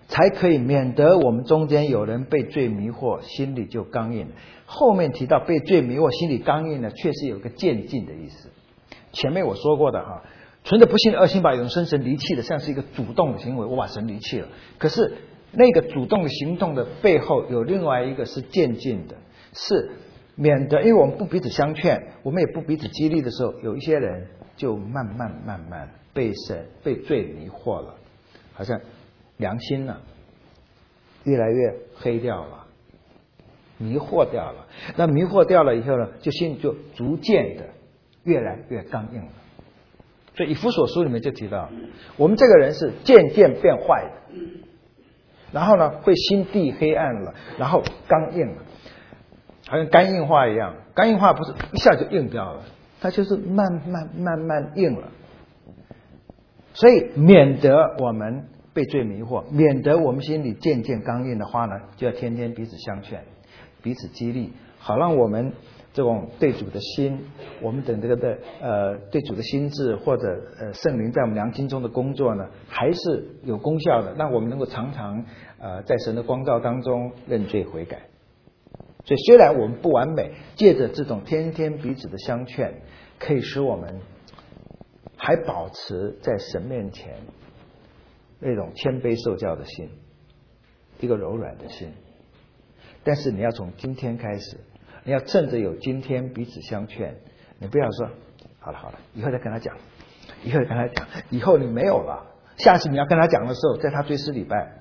才可以免得我们中间有人被罪迷惑，心里就刚硬。后面提到被罪迷惑，心里刚硬呢，确实有个渐进的意思。前面我说过的哈，存着不信的恶心把永生神离弃的，像是一个主动的行为，我把神离弃了。可是那个主动的行动的背后有另外一个是渐进的，是免得因为我们不彼此相劝，我们也不彼此激励的时候，有一些人就慢慢慢慢被神被罪迷惑了，好像良心呢、啊、越来越黑掉了，迷惑掉了。那迷惑掉了以后呢，就心里就逐渐的越来越刚硬了。所以以弗所书里面就提到，我们这个人是渐渐变坏的，然后呢会心地黑暗了，然后刚硬了，好像肝硬化一样。肝硬化不是一下就硬掉了，它就是慢慢慢慢硬了。所以免得我们被罪迷惑，免得我们心里渐渐刚硬的话呢，就要天天彼此相劝，彼此激励，好让我们这种对主的心，我们等这个的呃对主的心智，或者呃圣灵在我们良心中的工作呢，还是有功效的，让我们能够常常呃在神的光照当中认罪悔改。所以虽然我们不完美，借着这种天天彼此的相劝，可以使我们还保持在神面前那种谦卑受教的心，一个柔软的心。但是你要从今天开始，你要趁着有今天彼此相劝，你不要说好了好了，以后再跟他讲，以后再跟他讲，以后你没有了，下次你要跟他讲的时候，在他追思礼拜，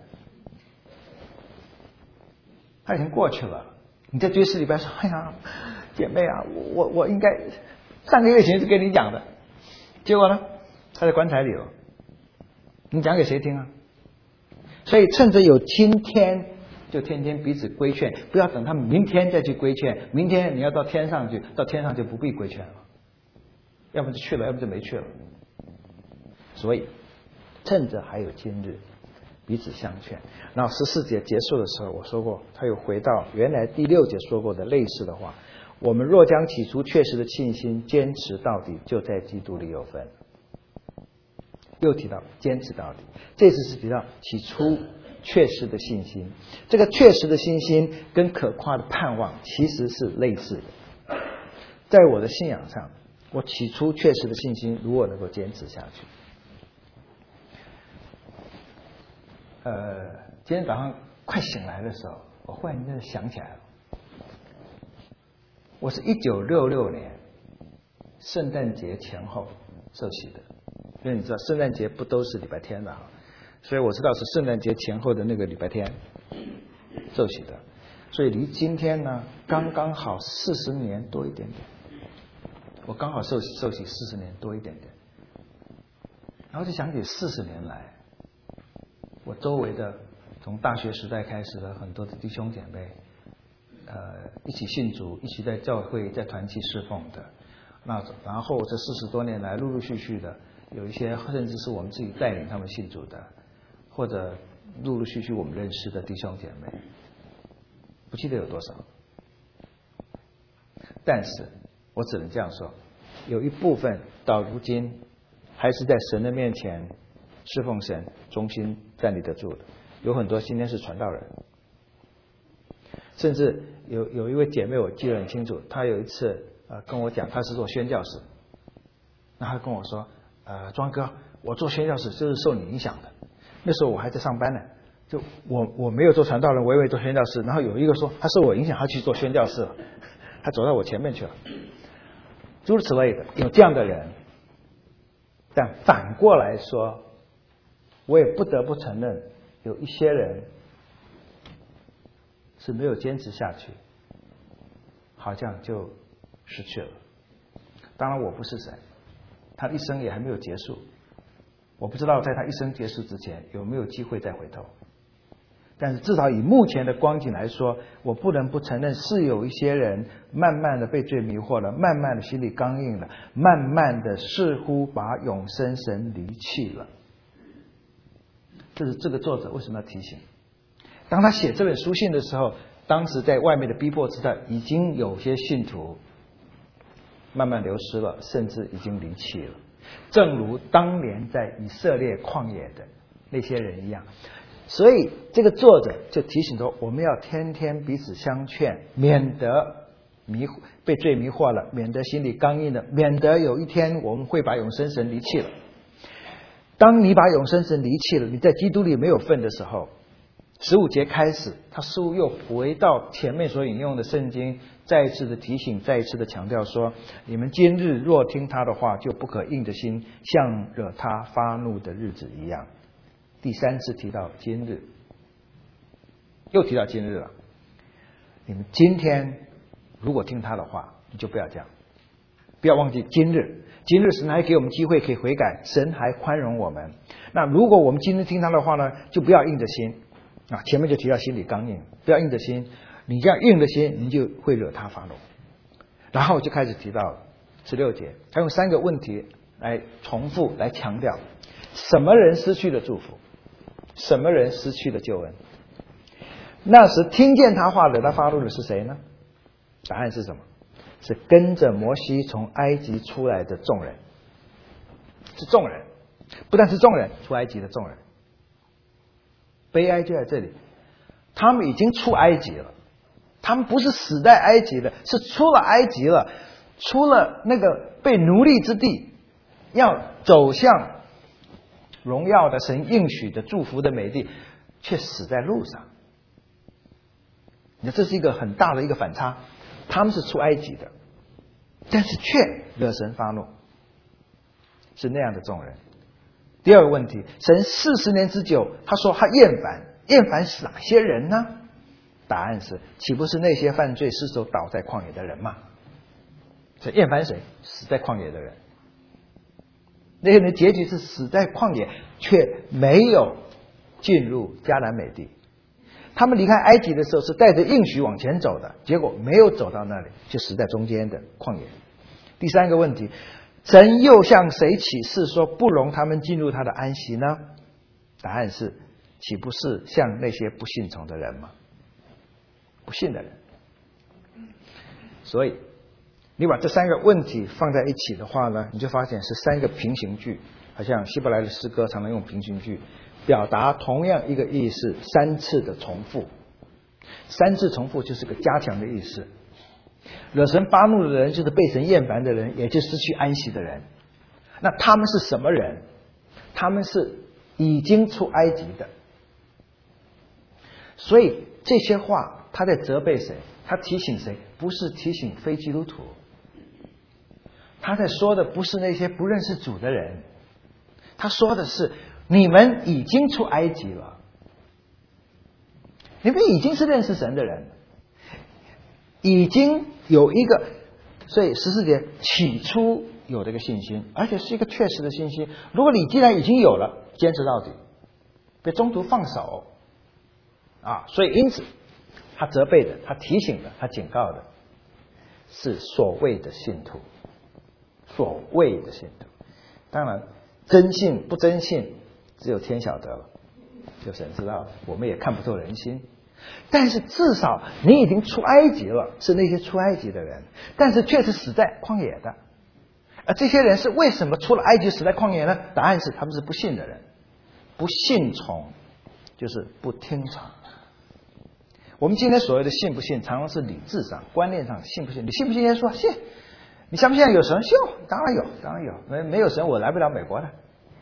他已经过去了。你在追思礼拜说，哎呀姐妹啊，我我我应该上个月前是跟你讲的，结果呢他在棺材里了，你讲给谁听啊？所以趁着有今天，就天天彼此规劝，不要等他们明天再去规劝，明天你要到天上去，到天上就不必规劝了，要么就去了，要么就没去了。所以趁着还有今日，彼此相劝。然后十四节结束的时候，我说过，他又回到原来第六节说过的类似的话：我们若将起初确实的信心坚持到底，就在基督里有份。又提到坚持到底，这次是提到起初确实的信心。这个确实的信心跟可夸的盼望其实是类似的。在我的信仰上，我起初确实的信心如果能够坚持下去，呃，今天早上快醒来的时候，我忽然间想起来了，我是一九六六年圣诞节前后受洗的。因为你知道圣诞节不都是礼拜天的哈，所以我知道是圣诞节前后的那个礼拜天受洗的，所以离今天呢刚刚好四十年多一点点，我刚好受受洗四十年多一点点，然后就想起四十年来，我周围的从大学时代开始的很多的弟兄姐妹，呃，一起信主，一起在教会在团契侍奉的，那然后这四十多年来陆陆续续的。有一些甚至是我们自己带领他们信主的，或者陆陆续续我们认识的弟兄姐妹，不记得有多少。但是我只能这样说，有一部分到如今还是在神的面前侍奉神，忠心站立得住的，有很多今天是传道人，甚至有有一位姐妹我记得很清楚，她有一次呃跟我讲，她是做宣教士，那她跟我说。呃，庄哥，我做宣教士就是受你影响的。那时候我还在上班呢，就我我没有做传道人，我也没有做宣教士。然后有一个说他受我影响，他去做宣教士了，他走到我前面去了，诸如此类的，有这样的人。但反过来说，我也不得不承认，有一些人是没有坚持下去，好像就失去了。当然我不是神。他一生也还没有结束，我不知道在他一生结束之前有没有机会再回头。但是至少以目前的光景来说，我不能不承认是有一些人慢慢的被罪迷惑了，慢慢的心里刚硬了，慢慢的似乎把永生神离弃了。这是这个作者为什么要提醒？当他写这本书信的时候，当时在外面的逼迫之下，已经有些信徒慢慢流失了，甚至已经离弃了，正如当年在以色列旷野的那些人一样。 所以这个作者就提醒说，我们要天天彼此相劝，免得迷被罪迷惑了，免得心里刚硬了，免得有一天我们会把永生神离弃了。当你把永生神离弃了，你在基督里没有份的时候，十五节开始，他似乎又回到前面所引用的圣经，再一次的提醒，再一次的强调说，你们今日若听他的话，就不可硬着心，像惹他发怒的日子一样。第三次提到今日，又提到今日了。你们今天如果听他的话，你就不要这样，不要忘记今日。今日神还给我们机会可以悔改，神还宽容我们。那如果我们今天听他的话呢，就不要硬着心啊！前面就提到心里刚硬，不要硬着心。你这样硬着心，你就会惹他发怒。然后就开始提到十六节，他用三个问题来重复来强调：什么人失去了祝福？什么人失去了救恩？那时听见他话惹他发怒的是谁呢？答案是什么？是跟着摩西从埃及出来的众人，是众人，不但是众人，出埃及的众人。悲哀就在这里，他们已经出埃及了，他们不是死在埃及了，是出了埃及了，出了那个被奴隶之地，要走向荣耀的神应许的祝福的美地，却死在路上。你看，这是一个很大的一个反差。他们是出埃及的，但是却惹神发怒，是那样的众人。第二个问题，神四十年之久，他说他厌烦，厌烦是哪些人呢？答案是，岂不是那些犯罪失手倒在旷野的人吗？所以厌烦谁？死在旷野的人。那些人的结局是死在旷野，却没有进入迦南美地。他们离开埃及的时候是带着应许往前走的，结果没有走到那里，就死在中间的旷野。第三个问题，神又向谁起誓说不容他们进入他的安息呢？答案是，岂不是像那些不信从的人吗？不信的人。所以你把这三个问题放在一起的话呢，你就发现是三个平行句，好像希伯来的诗歌常常用平行句表达同样一个意思，三次的重复。三次重复就是个加强的意思。惹神发怒的人就是被神厌烦的人，也就是失去安息的人。那他们是什么人？他们是已经出埃及的。所以这些话他在责备谁？他提醒谁？不是提醒非基督徒，他在说的不是那些不认识主的人，他说的是你们已经出埃及了，你们已经是认识神的人，已经有一个，所以十四节起初有这个信心，而且是一个确实的信心。如果你既然已经有了，坚持到底，别中途放手啊！所以因此他责备的，他提醒的，他警告的是所谓的信徒，所谓的信徒。当然真信不真信只有天晓得了，就神知道了，我们也看不透人心。但是至少你已经出埃及了，是那些出埃及的人，但是却是死在旷野的。而这些人是为什么出了埃及死在旷野呢？答案是他们是不信的人，不信从就是不听从。我们今天所谓的信不信，常常是理智上、观念上信不信。你信不信？说信。你相不相信有神？信，当然有，当然有。没没有神，我来不了美国的。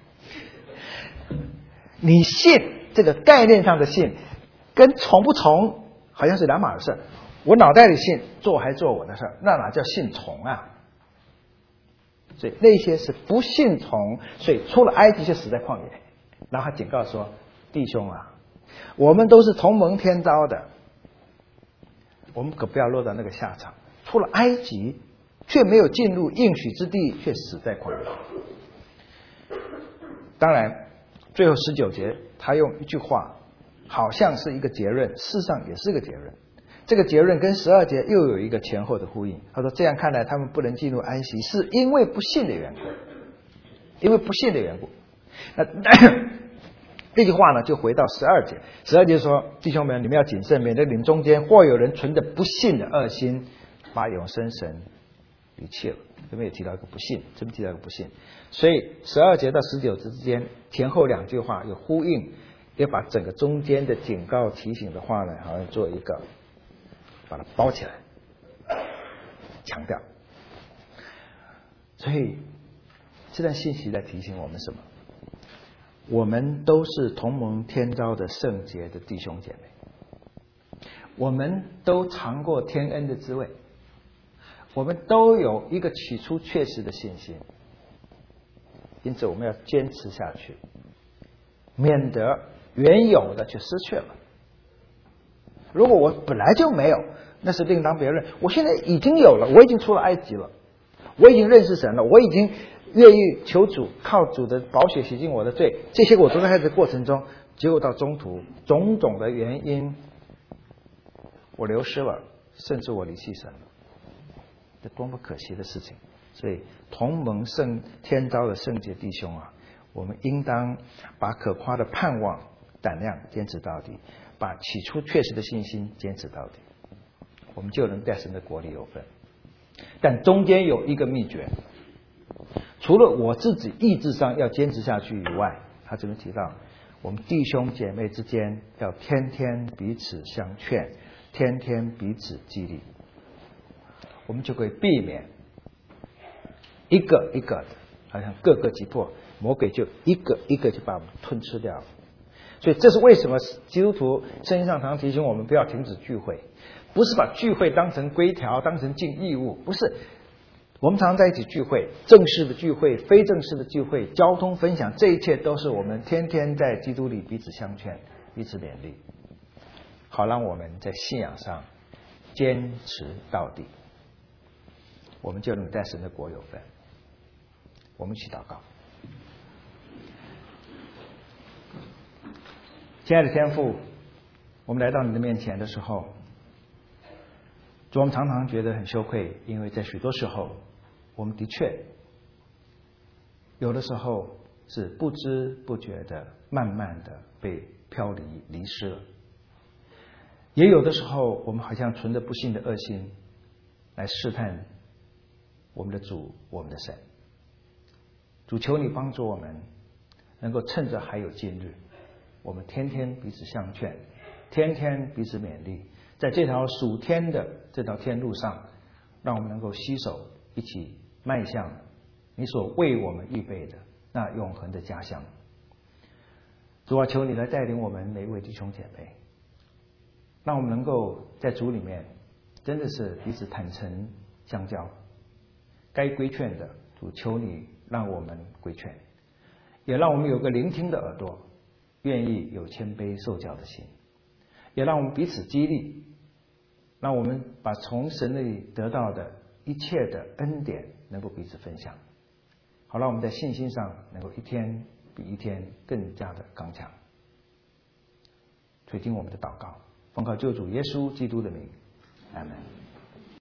你信这个概念上的信，跟从不从好像是两码事。我脑袋里信，做还做我的事，那哪叫信从啊？所以那些是不信从，所以出了埃及就死在旷野。然后他警告说：弟兄啊，我们都是同蒙天召的，我们可不要落到那个下场。出了埃及却没有进入应许之地，却死在旷野。当然最后十九节他用一句话好像是一个结论，事实上也是个结论。这个结论跟十二节又有一个前后的呼应。他说这样看来他们不能进入安息，是因为不信的缘故，因为不信的缘故。那这句话呢就回到十二节，十二节说弟兄们，你们要谨慎，免得你们中间或有人存着不信的恶心，把永生神离弃了。这边也提到一个不信，这边提到一个不信。所以十二节到十九节之间前后两句话有呼应， 要把整个中间的警告提醒的话呢，好像做一个把它包起来，强调。所以这段信息在提醒我们什么？我们都是同蒙天召的圣洁的弟兄姐妹，我们都尝过天恩的滋味，我们都有一个起初确实的信心，因此我们要坚持下去，免得原有的却失去了。如果我本来就没有，那是另当别论。我现在已经有了，我已经出了埃及了，我已经认识神了，我已经愿意求主，靠主的宝血洗净我的罪，这些我都在这过程中。结果到中途种种的原因，我流失了，甚至我离弃神了，这多么可惜的事情！所以同蒙圣天召的圣洁弟兄啊，我们应当把可夸的盼望胆量坚持到底，把起初确实的信心坚持到底，我们就能在神的国里有份。但中间有一个秘诀，除了我自己意志上要坚持下去以外，他这边提到我们弟兄姐妹之间要天天彼此相劝，天天彼此激励，我们就可以避免一个一个的好像各个击破，魔鬼就一个一个就把我们吞吃掉了。所以这是为什么基督徒圣经上常提醒我们不要停止聚会，不是把聚会当成规条，当成尽义务，不是。我们常常在一起聚会，正式的聚会，非正式的聚会，交通分享，这一切都是我们天天在基督里彼此相劝，彼此勉励，好让我们在信仰上坚持到底，我们就能在神的国有份。我们一起祷告。亲爱的天父，我们来到你的面前的时候，主，我们常常觉得很羞愧，因为在许多时候我们的确有的时候是不知不觉的慢慢的被飘离离失了，也有的时候我们好像存着不信的恶心来试探我们的主，我们的神。主，求你帮助我们能够趁着还有今日，我们天天彼此相劝，天天彼此勉励，在这条属天的这条天路上，让我们能够携手一起迈向你所为我们预备的那永恒的家乡。主啊，求你来带领我们每一位弟兄姐妹，让我们能够在主里面真的是彼此坦诚相交，该规劝的，主求你让我们规劝，也让我们有个聆听的耳朵，愿意有谦卑受教的心，也让我们彼此激励，让我们把从神那里得到的一切的恩典能够彼此分享，好让我们在信心上能够一天比一天更加的刚强。垂听我们的祷告，奉靠救主耶稣基督的名，阿们。